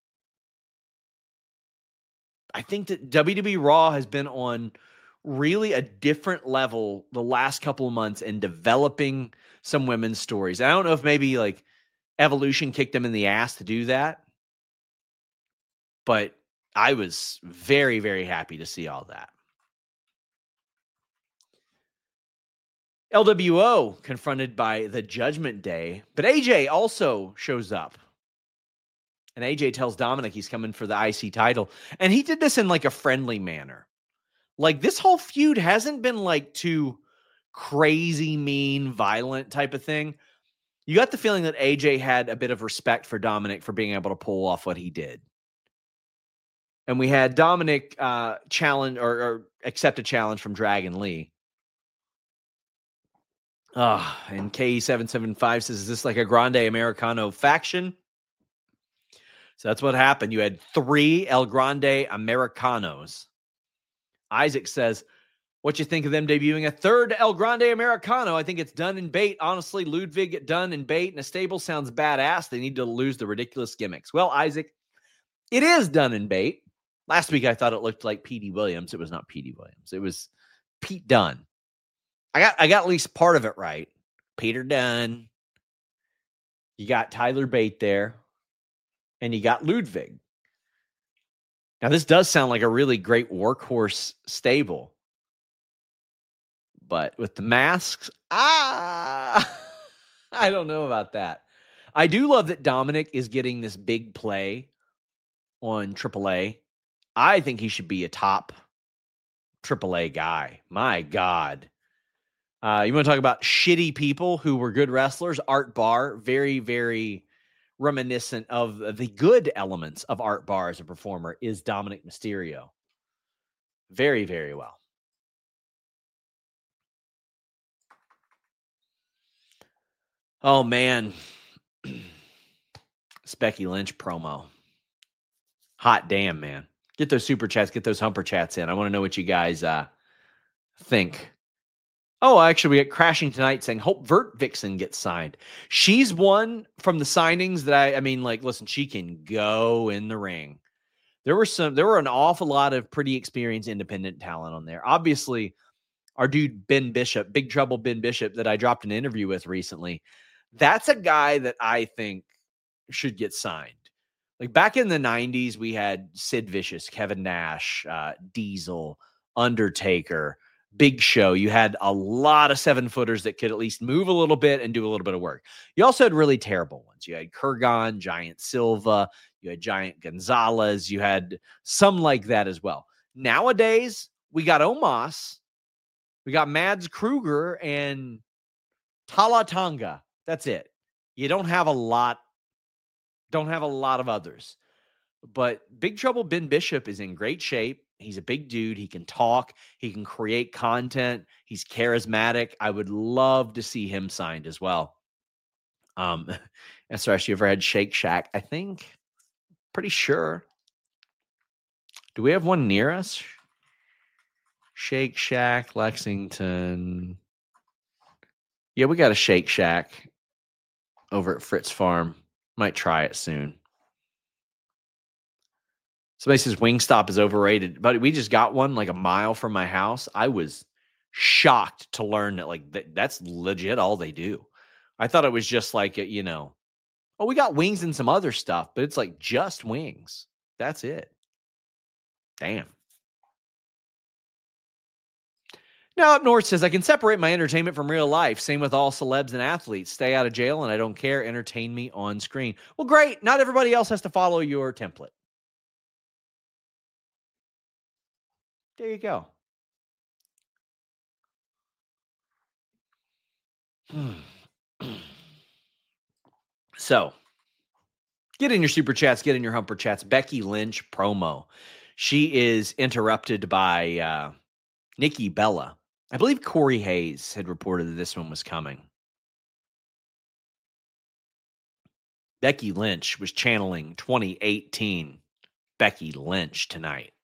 I think that W W E Raw has been on really a different level the last couple of months in developing some women's stories. I don't know if maybe like Evolution kicked them in the ass to do that, but I was very, very happy to see all that. L W O confronted by the Judgment Day, but A J also shows up. And A J tells Dominic he's coming for the I C title. And he did this in like a friendly manner. Like this whole feud hasn't been like too crazy, mean, violent type of thing. You got the feeling that A J had a bit of respect for Dominic for being able to pull off what he did. And we had Dominic uh, challenge or, or accept a challenge from Dragon Lee. Uh, and K E seven seven five says, is this like a Grande Americano faction? So that's what happened. You had three El Grande Americanos. Isaac says, what you think of them debuting a third El Grande Americano? I think it's done in bait. Honestly, Ludwig done in bait and a stable sounds badass. They need to lose the ridiculous gimmicks. Well, Isaac, it is done in bait. Last week, I thought it looked like P D Williams. It was not P D Williams. It was Pete Dunne. I got I got at least part of it right. Peter Dunne. You got Tyler Bate there. And you got Ludwig. Now, this does sound like a really great workhorse stable. But with the masks, ah, I don't know about that. I do love that Dominic is getting this big play on triple A. I think he should be a top triple A guy. My God. Uh, you want to talk about shitty people who were good wrestlers? Art Barr, very, very reminiscent of the good elements of Art Barr as a performer is Dominic Mysterio. Very, very well. Oh, man. This Becky Lynch promo. Hot damn, man. Get those super chats, get those humper chats in. I want to know what you guys uh, think. Oh, actually, we get Crashing Tonight saying, hope Vert Vixen gets signed. She's one from the signings that I, I mean, like, listen, she can go in the ring. There were some, there were an awful lot of pretty experienced independent talent on there. Obviously, our dude, Ben Bishop, Big Trouble Ben Bishop, that I dropped an interview with recently, that's a guy that I think should get signed. Like back in the nineties, we had Sid Vicious, Kevin Nash, uh, Diesel, Undertaker, Big Show. You had a lot of seven footers that could at least move a little bit and do a little bit of work. You also had really terrible ones. You had Kurgan, Giant Silva, you had Giant Gonzalez, you had some like that as well. Nowadays, we got Omos, we got Mads Kruger, and Talatanga. That's it. You don't have a lot, don't have a lot of others. But Big Trouble Ben Bishop is in great shape. He's a big dude. He can talk. He can create content. He's charismatic. I would love to see him signed as well. Um, S-Rush, you ever had Shake Shack? I think, pretty sure. Do we have one near us? Shake Shack, Lexington. Yeah, we got a Shake Shack over at Fritz Farm. Might try it soon. Somebody says Wingstop is overrated, but we just got one like a mile from my house. I was shocked to learn that like that, that's legit all they do. I thought it was just like, a, you know, oh, we got wings and some other stuff, but it's like just wings. That's it. Damn. Now up north says, I can separate my entertainment from real life. Same with all celebs and athletes. Stay out of jail and I don't care. Entertain me on screen. Well, great. Not everybody else has to follow your template. There you go. So, get in your super chats, get in your humper chats. Becky Lynch promo. She is interrupted by uh, Nikki Bella. I believe Corey Hayes had reported that this one was coming. Becky Lynch was channeling twenty eighteen Becky Lynch tonight.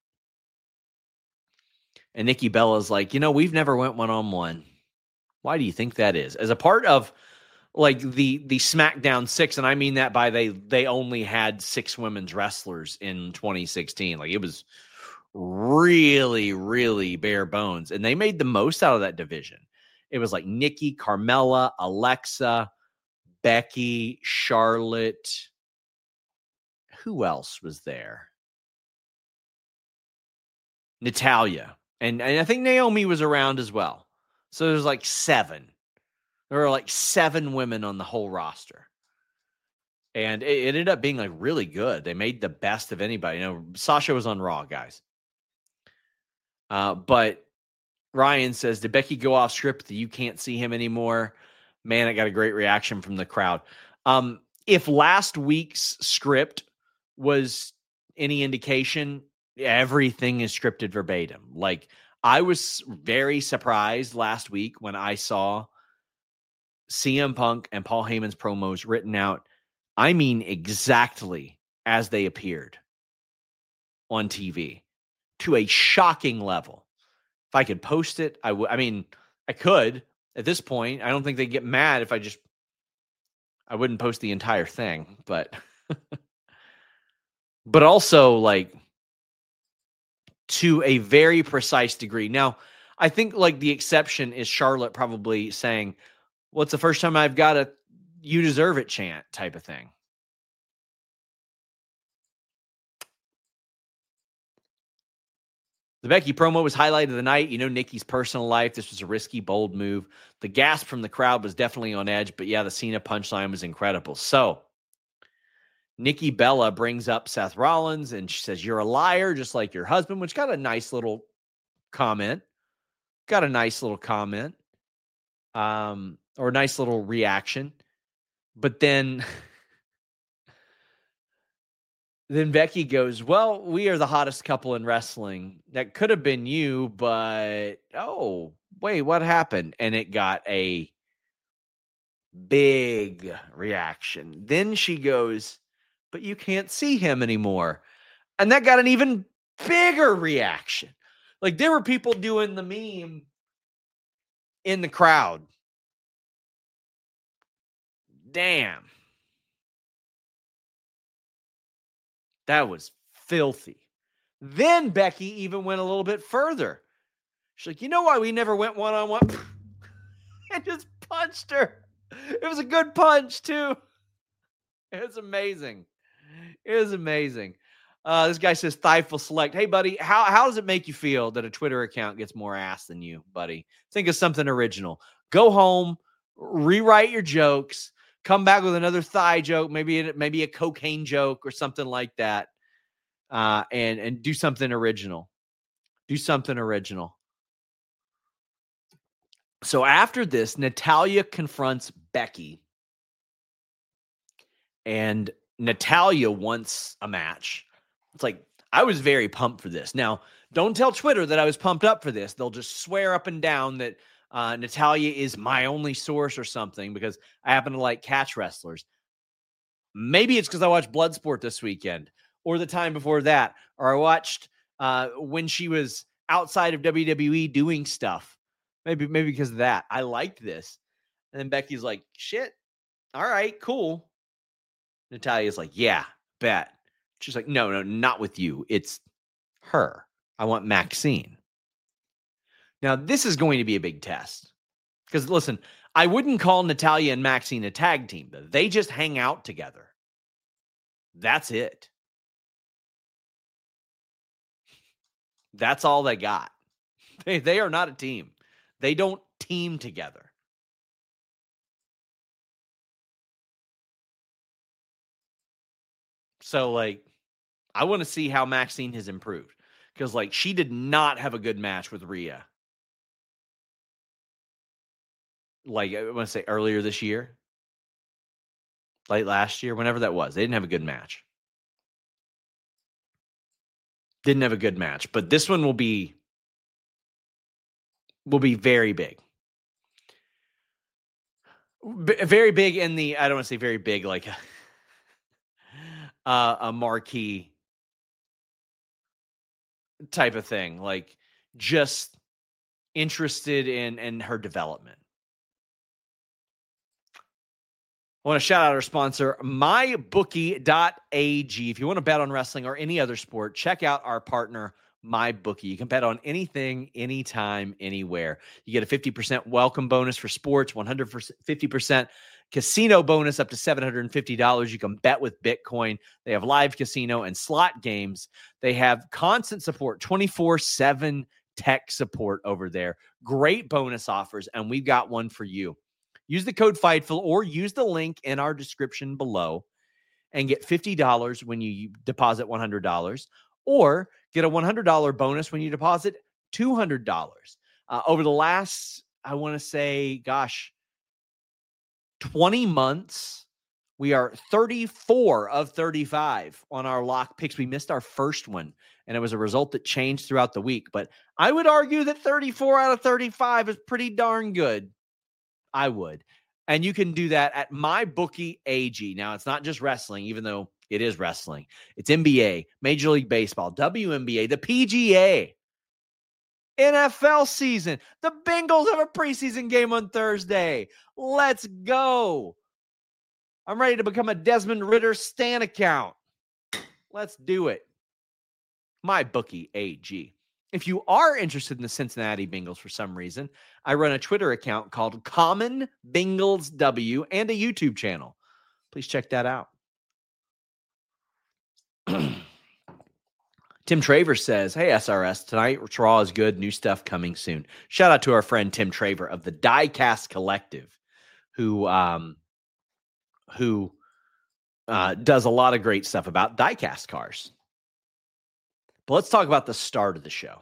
And Nikki Bella's like, you know, we've never went one-on-one. Why do you think that is? As a part of like the the SmackDown six, and I mean that by they they only had six women's wrestlers in twenty sixteen. Like it was really, really bare bones. And they made the most out of that division. It was like Nikki, Carmella, Alexa, Becky, Charlotte. Who else was there? Natalya. And, and I think Naomi was around as well. So there's like seven. There were like seven women on the whole roster. And it, it ended up being like really good. They made the best of anybody. You know, Sasha was on Raw, guys. Uh, but Ryan says, did Becky go off script that you can't see him anymore? Man, I got a great reaction from the crowd. Um, if last week's script was any indication, everything is scripted verbatim. Like, I was very surprised last week when I saw C M Punk and Paul Heyman's promos written out. I mean, exactly as they appeared on T V, to a shocking level. If I could post it, I would. I mean, I could at this point. I don't think they'd get mad if I just, I wouldn't post the entire thing, but, but also like to a very precise degree. Now, I think like the exception is Charlotte probably saying, well, it's the first time I've got a you deserve it chant type of thing. The Becky promo was highlight of the night. You know, Nikki's personal life. This was a risky, bold move. The gasp from the crowd was definitely on edge, but yeah, the Cena punchline was incredible. So Nikki Bella brings up Seth Rollins and she says, you're a liar, just like your husband, which got a nice little comment. Got a nice little comment. Um, or a nice little reaction. But then, then Becky goes, well, we are the hottest couple in wrestling. That could have been you, but, oh, wait, what happened? And it got a big reaction. Then she goes, but you can't see him anymore. And that got an even bigger reaction. Like there were people doing the meme in the crowd. Damn. That was filthy. Then Becky even went a little bit further. She's like, you know why we never went one-on-one? And just punched her. It was a good punch, too. It was amazing. It was amazing. Uh, this guy says, Thightful Select. Hey, buddy, how, how does it make you feel that a Twitter account gets more ass than you, buddy? Think of something original. Go home, rewrite your jokes, come back with another thigh joke, maybe, maybe a cocaine joke or something like that, uh, and, and do something original. Do something original. So after this, Natalya confronts Becky. And Natalya wants a match. It's like, I was very pumped for this. Now, don't tell Twitter that I was pumped up for this. They'll just swear up and down that uh, Natalya is my only source or something because I happen to like catch wrestlers. Maybe it's because I watched Bloodsport this weekend or the time before that, or I watched uh, when she was outside of W W E doing stuff. Maybe, maybe because of that. I liked this. And then Becky's like, shit. All right, cool. Natalya's like, yeah, bet. She's like, no, no, not with you. It's her. I want Maxine. Now, this is going to be a big test. Because, listen, I wouldn't call Natalya and Maxine a tag team. They just hang out together. That's it. That's all they got. They, they are not a team. They don't team together. So, like, I want to see how Maxine has improved. Because, like, she did not have a good match with Rhea. Like, I want to say earlier this year. Late last year, whenever that was. They didn't have a good match. Didn't have a good match. But this one will be, will be very big. B- very big in the, I don't want to say very big, like a, uh, a marquee type of thing. Like, just interested in, in her development. I want to shout out our sponsor, my bookie dot a g. If you want to bet on wrestling or any other sport, check out our partner, MyBookie. You can bet on anything, anytime, anywhere. You get a fifty percent welcome bonus for sports, one hundred fifty percent casino bonus up to seven hundred fifty dollars. You can bet with Bitcoin. They have live casino and slot games. They have constant support, twenty-four seven tech support over there. Great bonus offers, and we've got one for you. Use the code FIGHTFUL or use the link in our description below and get fifty dollars when you deposit one hundred dollars, or get a one hundred dollars bonus when you deposit two hundred dollars. Uh, over the last, I want to say, gosh, twenty months, we are thirty-four of thirty-five on our lock picks. We missed our first one, and it was a result that changed throughout the week. But I would argue that thirty-four out of thirty-five is pretty darn good. I would. And you can do that at MyBookie A G. Now, it's not just wrestling, even though it is wrestling. It's N B A, Major League Baseball, W N B A, the P G A, N F L season. The Bengals have a preseason game on Thursday. Let's go. I'm ready to become a Desmond Ritter Stan account. Let's do it. MyBookie A G. If you are interested in the Cincinnati Bengals for some reason, I run a Twitter account called Common Bengals W and a YouTube channel. Please check that out. Tim Traver says, hey, S R S, tonight Raw is good. New stuff coming soon. Shout out to our friend Tim Traver of the Diecast Collective, who, um, who uh, does a lot of great stuff about diecast cars. But let's talk about the start of the show.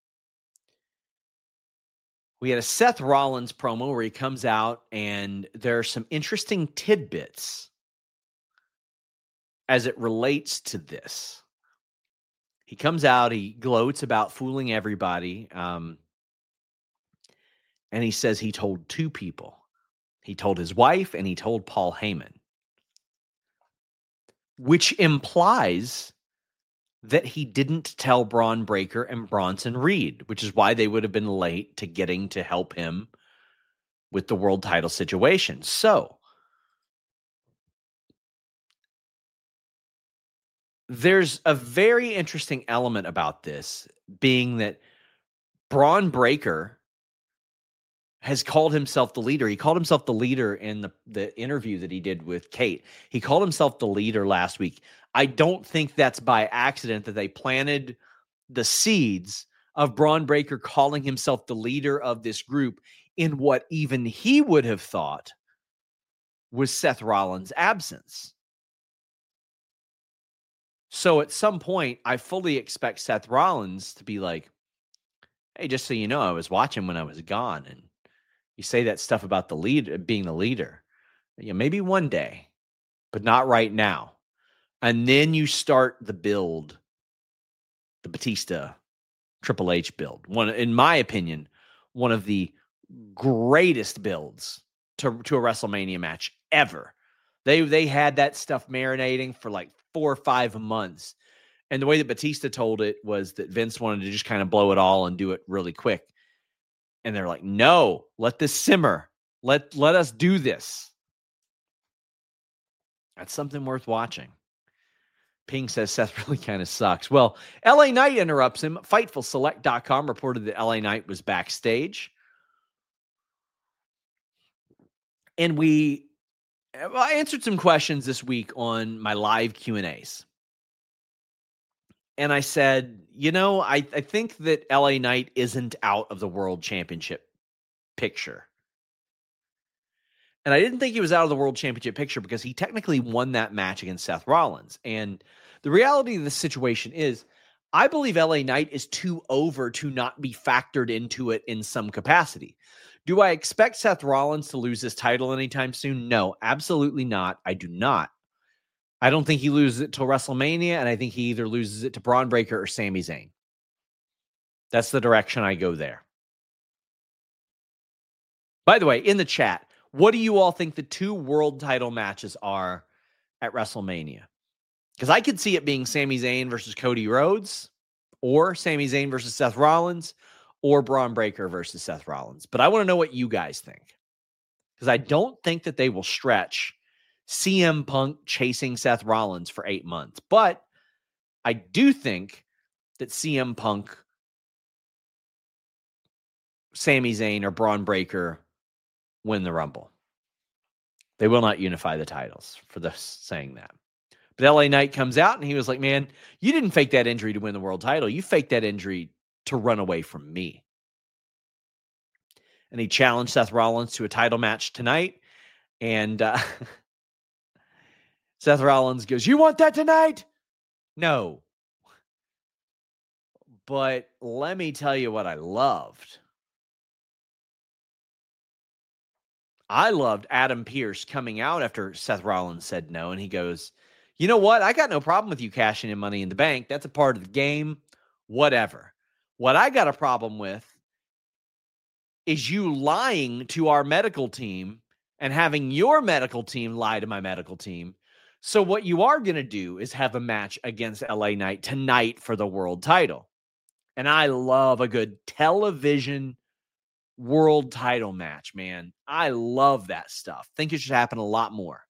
We had a Seth Rollins promo where he comes out and there are some interesting tidbits as it relates to this. He comes out, he gloats about fooling everybody, um, and he says he told two people. He told his wife and he told Paul Heyman, which implies that he didn't tell Braun Breaker and Bronson Reed, which is why they would have been late to getting to help him with the world title situation. So there's a very interesting element about this, being that Braun Breaker has called himself the leader. He called himself the leader in the, the interview that he did with Kate. He called himself the leader last week. I don't think that's by accident that they planted the seeds of Braun Breaker calling himself the leader of this group in what even he would have thought was Seth Rollins' absence. So at some point, I fully expect Seth Rollins to be like, hey, just so you know, I was watching when I was gone. And you say that stuff about the lead, being the leader. Yeah, maybe one day, but not right now. And then you start the build the Batista Triple H build. One, in my opinion, one of the greatest builds to, to a WrestleMania match ever. They they had that stuff marinating for like four or five months. And the way that Batista told it was that Vince wanted to just kind of blow it all and do it really quick. And they're like, no, let this simmer. Let, let us do this. That's something worth watching. Ping says Seth really kind of sucks. Well, L A Knight interrupts him. Fightful Select dot com reported that L A Knight was backstage. And we I answered some questions this week on my live Q and A's. And I said, you know, I, I think that L A Knight isn't out of the world championship picture. And I didn't think he was out of the world championship picture because he technically won that match against Seth Rollins. And the reality of the situation is, I believe L A Knight is too over to not be factored into it in some capacity. Do I expect Seth Rollins to lose his title anytime soon? No, absolutely not. I do not. I don't think he loses it till WrestleMania, and I think he either loses it to Braun Breaker or Sami Zayn. That's the direction I go there. By the way, in the chat, what do you all think the two world title matches are at WrestleMania? Because I could see it being Sami Zayn versus Cody Rhodes, or Sami Zayn versus Seth Rollins, or Braun Breaker versus Seth Rollins. But I want to know what you guys think. Because I don't think that they will stretch C M Punk chasing Seth Rollins for eight months. But I do think that C M Punk, Sami Zayn, or Braun Breaker win the Rumble. They will not unify the titles for this saying that. But L A Knight comes out and he was like, man, you didn't fake that injury to win the world title. You faked that injury to run away from me. And he challenged Seth Rollins to a title match tonight. And uh, Seth Rollins goes, you want that tonight? No. But let me tell you what I loved. I loved Adam Pearce coming out after Seth Rollins said no. And he goes, you know what? I got no problem with you cashing in Money in the Bank. That's a part of the game. Whatever. What I got a problem with is you lying to our medical team and having your medical team lie to my medical team. So what you are going to do is have a match against L A Knight tonight for the world title. And I love a good television world title match, man. I love that stuff. Think it should happen a lot more.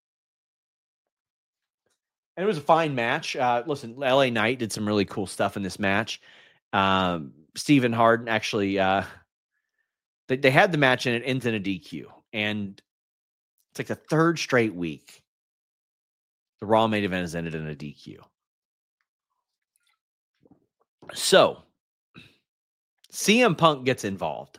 And it was a fine match. Uh, listen, L A Knight did some really cool stuff in this match. Um, Stephen Harden actually, uh, they, they had the match and it ends in a D Q. And it's like the third straight week the Raw main event has ended in a D Q. So, C M Punk gets involved.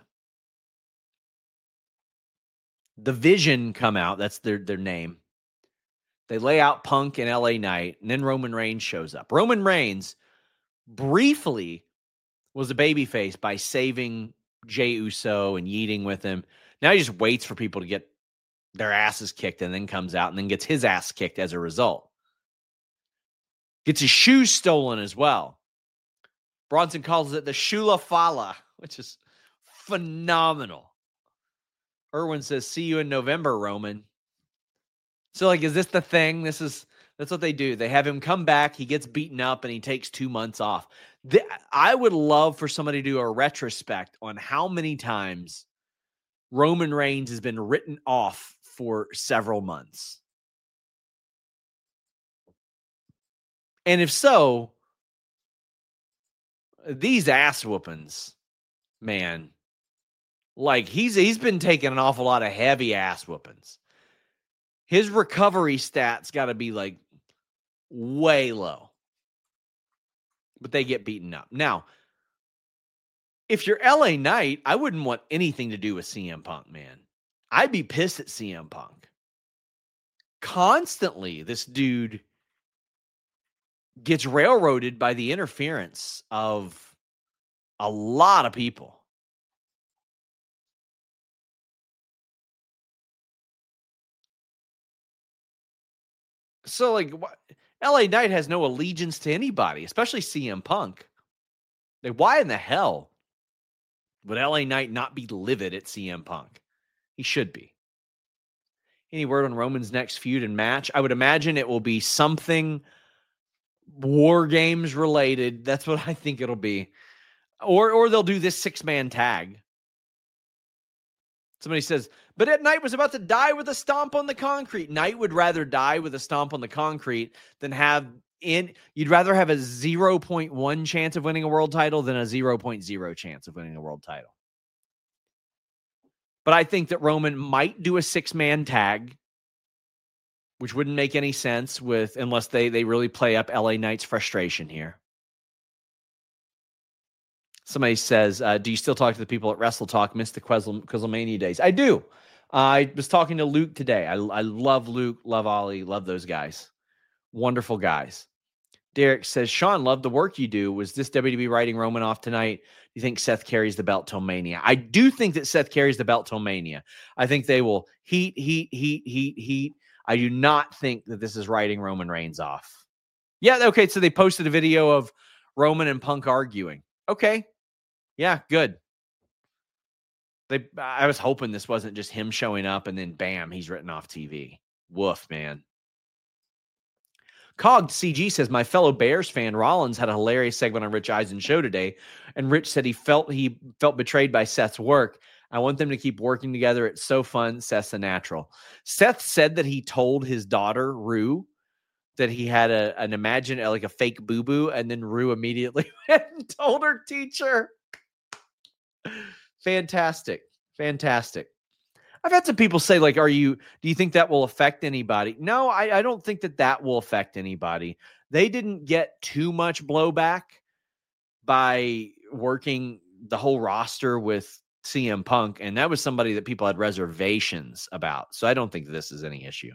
The Vision come out. That's their, their name. They lay out Punk and L A Knight, and then Roman Reigns shows up. Roman Reigns briefly was a babyface by saving Jey Uso and yeeting with him. Now he just waits for people to get their asses kicked and then comes out and then gets his ass kicked as a result. Gets his shoes stolen as well. Bronson calls it the Shula Fala, which is phenomenal. Irwin says, see you in November, Roman. So, like, is this the thing? This is, that's what they do. They have him come back, he gets beaten up, and he takes two months off. The, I would love for somebody to do a retrospect on how many times Roman Reigns has been written off for several months. And if so, these ass whoopings, man, like he's he's been taking an awful lot of heavy ass whoopings. His recovery stats got to be like way low. But they get beaten up. Now, if you're L A Knight, I wouldn't want anything to do with C M Punk, man. I'd be pissed at C M Punk. Constantly, this dude gets railroaded by the interference of a lot of people. So, like, L A Knight has no allegiance to anybody, especially C M Punk. Like, why in the hell would L A Knight not be livid at C M Punk? He should be. Any word on Roman's next feud and match? I would imagine it will be something War Games related. That's what I think it'll be. Or or they'll do this six-man tag. Somebody says, but at Knight was about to die with a stomp on the concrete. Knight would rather die with a stomp on the concrete than have in, you'd rather have a zero point one chance of winning a world title than a zero point zero chance of winning a world title. But I think that Roman might do a six-man tag, which wouldn't make any sense with unless they, they really play up L A Knight's frustration here. Somebody says, uh, do you still talk to the people at Wrestle Talk? Miss the Quizlemania days. I do. Uh, I was talking to Luke today. I, I love Luke, love Ollie, love those guys. Wonderful guys. Derek says, Sean, love the work you do. Was this W W E writing Roman off tonight? Do you think Seth carries the belt till Mania? I do think that Seth carries the belt till Mania. I think they will heat, heat, heat, heat, heat. I do not think that this is writing Roman Reigns off. Yeah, okay, so they posted a video of Roman and Punk arguing. Okay. Yeah, good. They, I was hoping this wasn't just him showing up and then bam, he's written off T V. Woof, man. Cogged C G says, my fellow Bears fan Rollins had a hilarious segment on Rich Eisen's show today, and Rich said he felt he felt betrayed by Seth's work. I want them to keep working together. It's so fun. Seth's a natural. Seth said that he told his daughter, Rue, that he had a an imagine like a fake boo-boo, and then Rue immediately went and told her teacher. Fantastic. Fantastic. I've had some people say, like, are you, do you think that will affect anybody? No, I, I don't think that that will affect anybody. They didn't get too much blowback by working the whole roster with C M Punk, and that was somebody that people had reservations about. So I don't think this is any issue.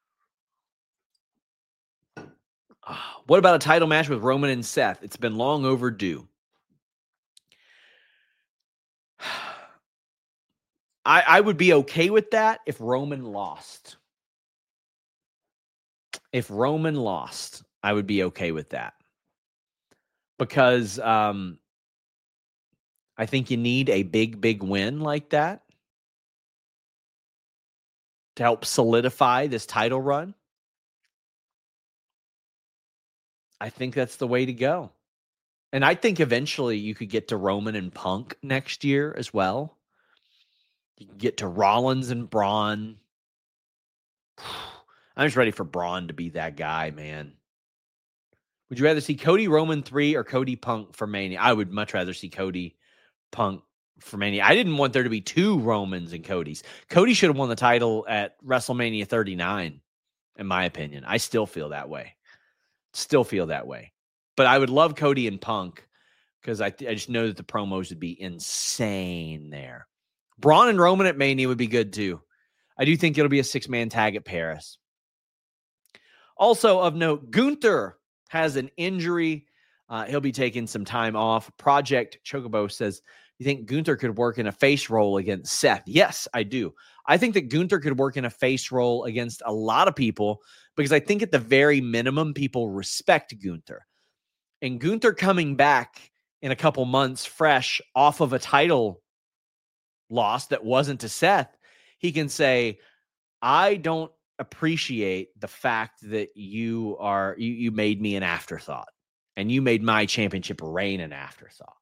What about a title match with Roman and Seth? It's been long overdue. I, I would be okay with that if Roman lost. If Roman lost, I would be okay with that. Because um, I think you need a big, big win like that to help solidify this title run. I think that's the way to go. And I think eventually you could get to Roman and Punk next year as well. You can get to Rollins and Braun. I'm just ready for Braun to be that guy, man. Would you rather see Cody Roman three or Cody Punk for Mania? I would much rather see Cody Punk for Mania. I didn't want there to be two Romans and Codys. Cody should have won the title at WrestleMania thirty-nine, in my opinion. I still feel that way. Still feel that way. But I would love Cody and Punk because I, th- I just know that the promos would be insane there. Braun and Roman at Mania would be good too. I do think it'll be a six-man tag at Paris. Also of note, Gunther has an injury. Uh, he'll be taking some time off. Project Chocobo says, you think Gunther could work in a face role against Seth? Yes, I do. I think that Gunther could work in a face role against a lot of people because I think at the very minimum, people respect Gunther. And Gunther coming back in a couple months fresh off of a title loss that wasn't to Seth, he can say, I don't appreciate the fact that you are you, you made me an afterthought and you made my championship reign an afterthought.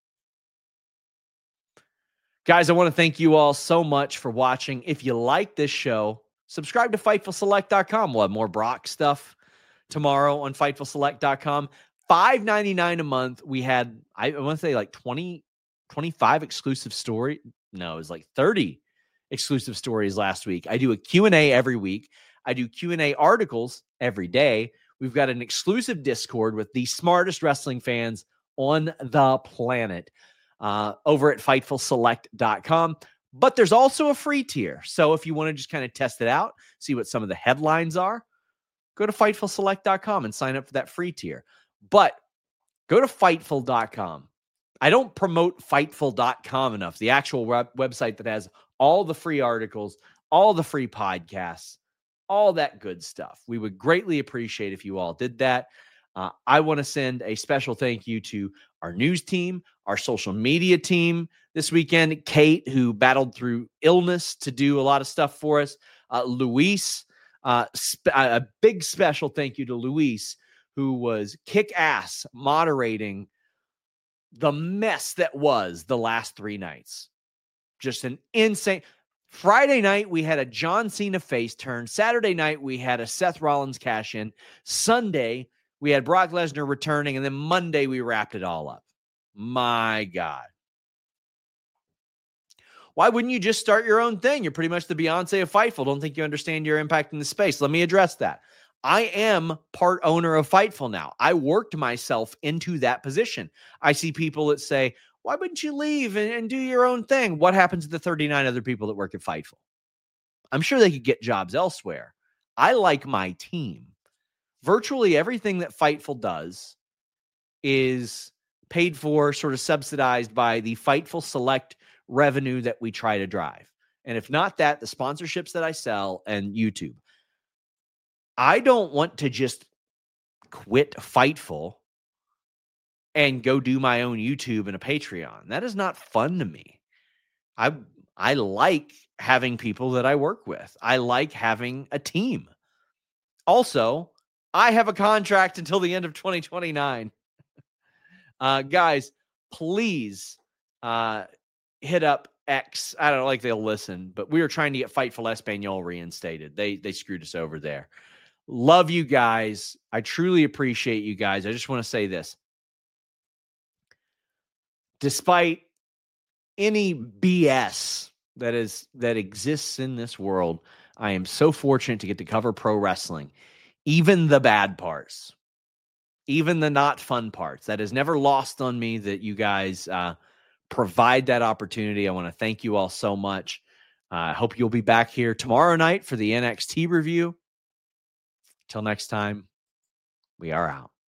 Guys, I want to thank you all so much for watching. If you like this show, subscribe to Fightful Select dot com. We'll have more Brock stuff tomorrow on Fightful Select dot com. five ninety-nine a month. We had, I want to say like twenty, twenty-five exclusive story. No, it was like thirty exclusive stories last week. I do a Q and A every week. I do Q and A articles every day. We've got an exclusive Discord with the smartest wrestling fans on the planet uh, over at Fightful Select dot com. But there's also a free tier. So if you want to just kind of test it out, see what some of the headlines are, go to Fightful Select dot com and sign up for that free tier. But go to Fightful dot com. I don't promote Fightful dot com enough, the actual web- website that has all the free articles, all the free podcasts, all that good stuff. We would greatly appreciate if you all did that. Uh, I want to send a special thank you to our news team, our social media team this weekend, Kate, who battled through illness to do a lot of stuff for us, uh, Luis, uh, sp- a big special thank you to Luis, who was kick-ass moderating the mess that was the last three nights. Just an insane... Friday night, we had a John Cena face turn. Saturday night, we had a Seth Rollins cash in. Sunday, we had Brock Lesnar returning. And then Monday, we wrapped it all up. My God. Why wouldn't you just start your own thing? You're pretty much the Beyonce of Fightful. Don't think you understand your impact in the space. Let me address that. I am part owner of Fightful now. I worked myself into that position. I see people that say, why wouldn't you leave and, and do your own thing? What happens to the thirty-nine other people that work at Fightful? I'm sure they could get jobs elsewhere. I like my team. Virtually everything that Fightful does is paid for, sort of subsidized by the Fightful Select revenue that we try to drive. And if not that, the sponsorships that I sell and YouTube. I don't want to just quit Fightful and go do my own YouTube and a Patreon. That is not fun to me. I I like having people that I work with. I like having a team. Also, I have a contract until the end of twenty twenty-nine. Uh, guys, please uh, hit up X. I don't like they'll listen, but we were trying to get Fightful Espanol reinstated. They they screwed us over there. Love you guys. I truly appreciate you guys. I just want to say this. Despite any B S that is that exists in this world, I am so fortunate to get to cover pro wrestling, even the bad parts, even the not fun parts. That is never lost on me that you guys uh, provide that opportunity. I want to thank you all so much. I uh, hope you'll be back here tomorrow night for the N X T review. Till next time, we are out.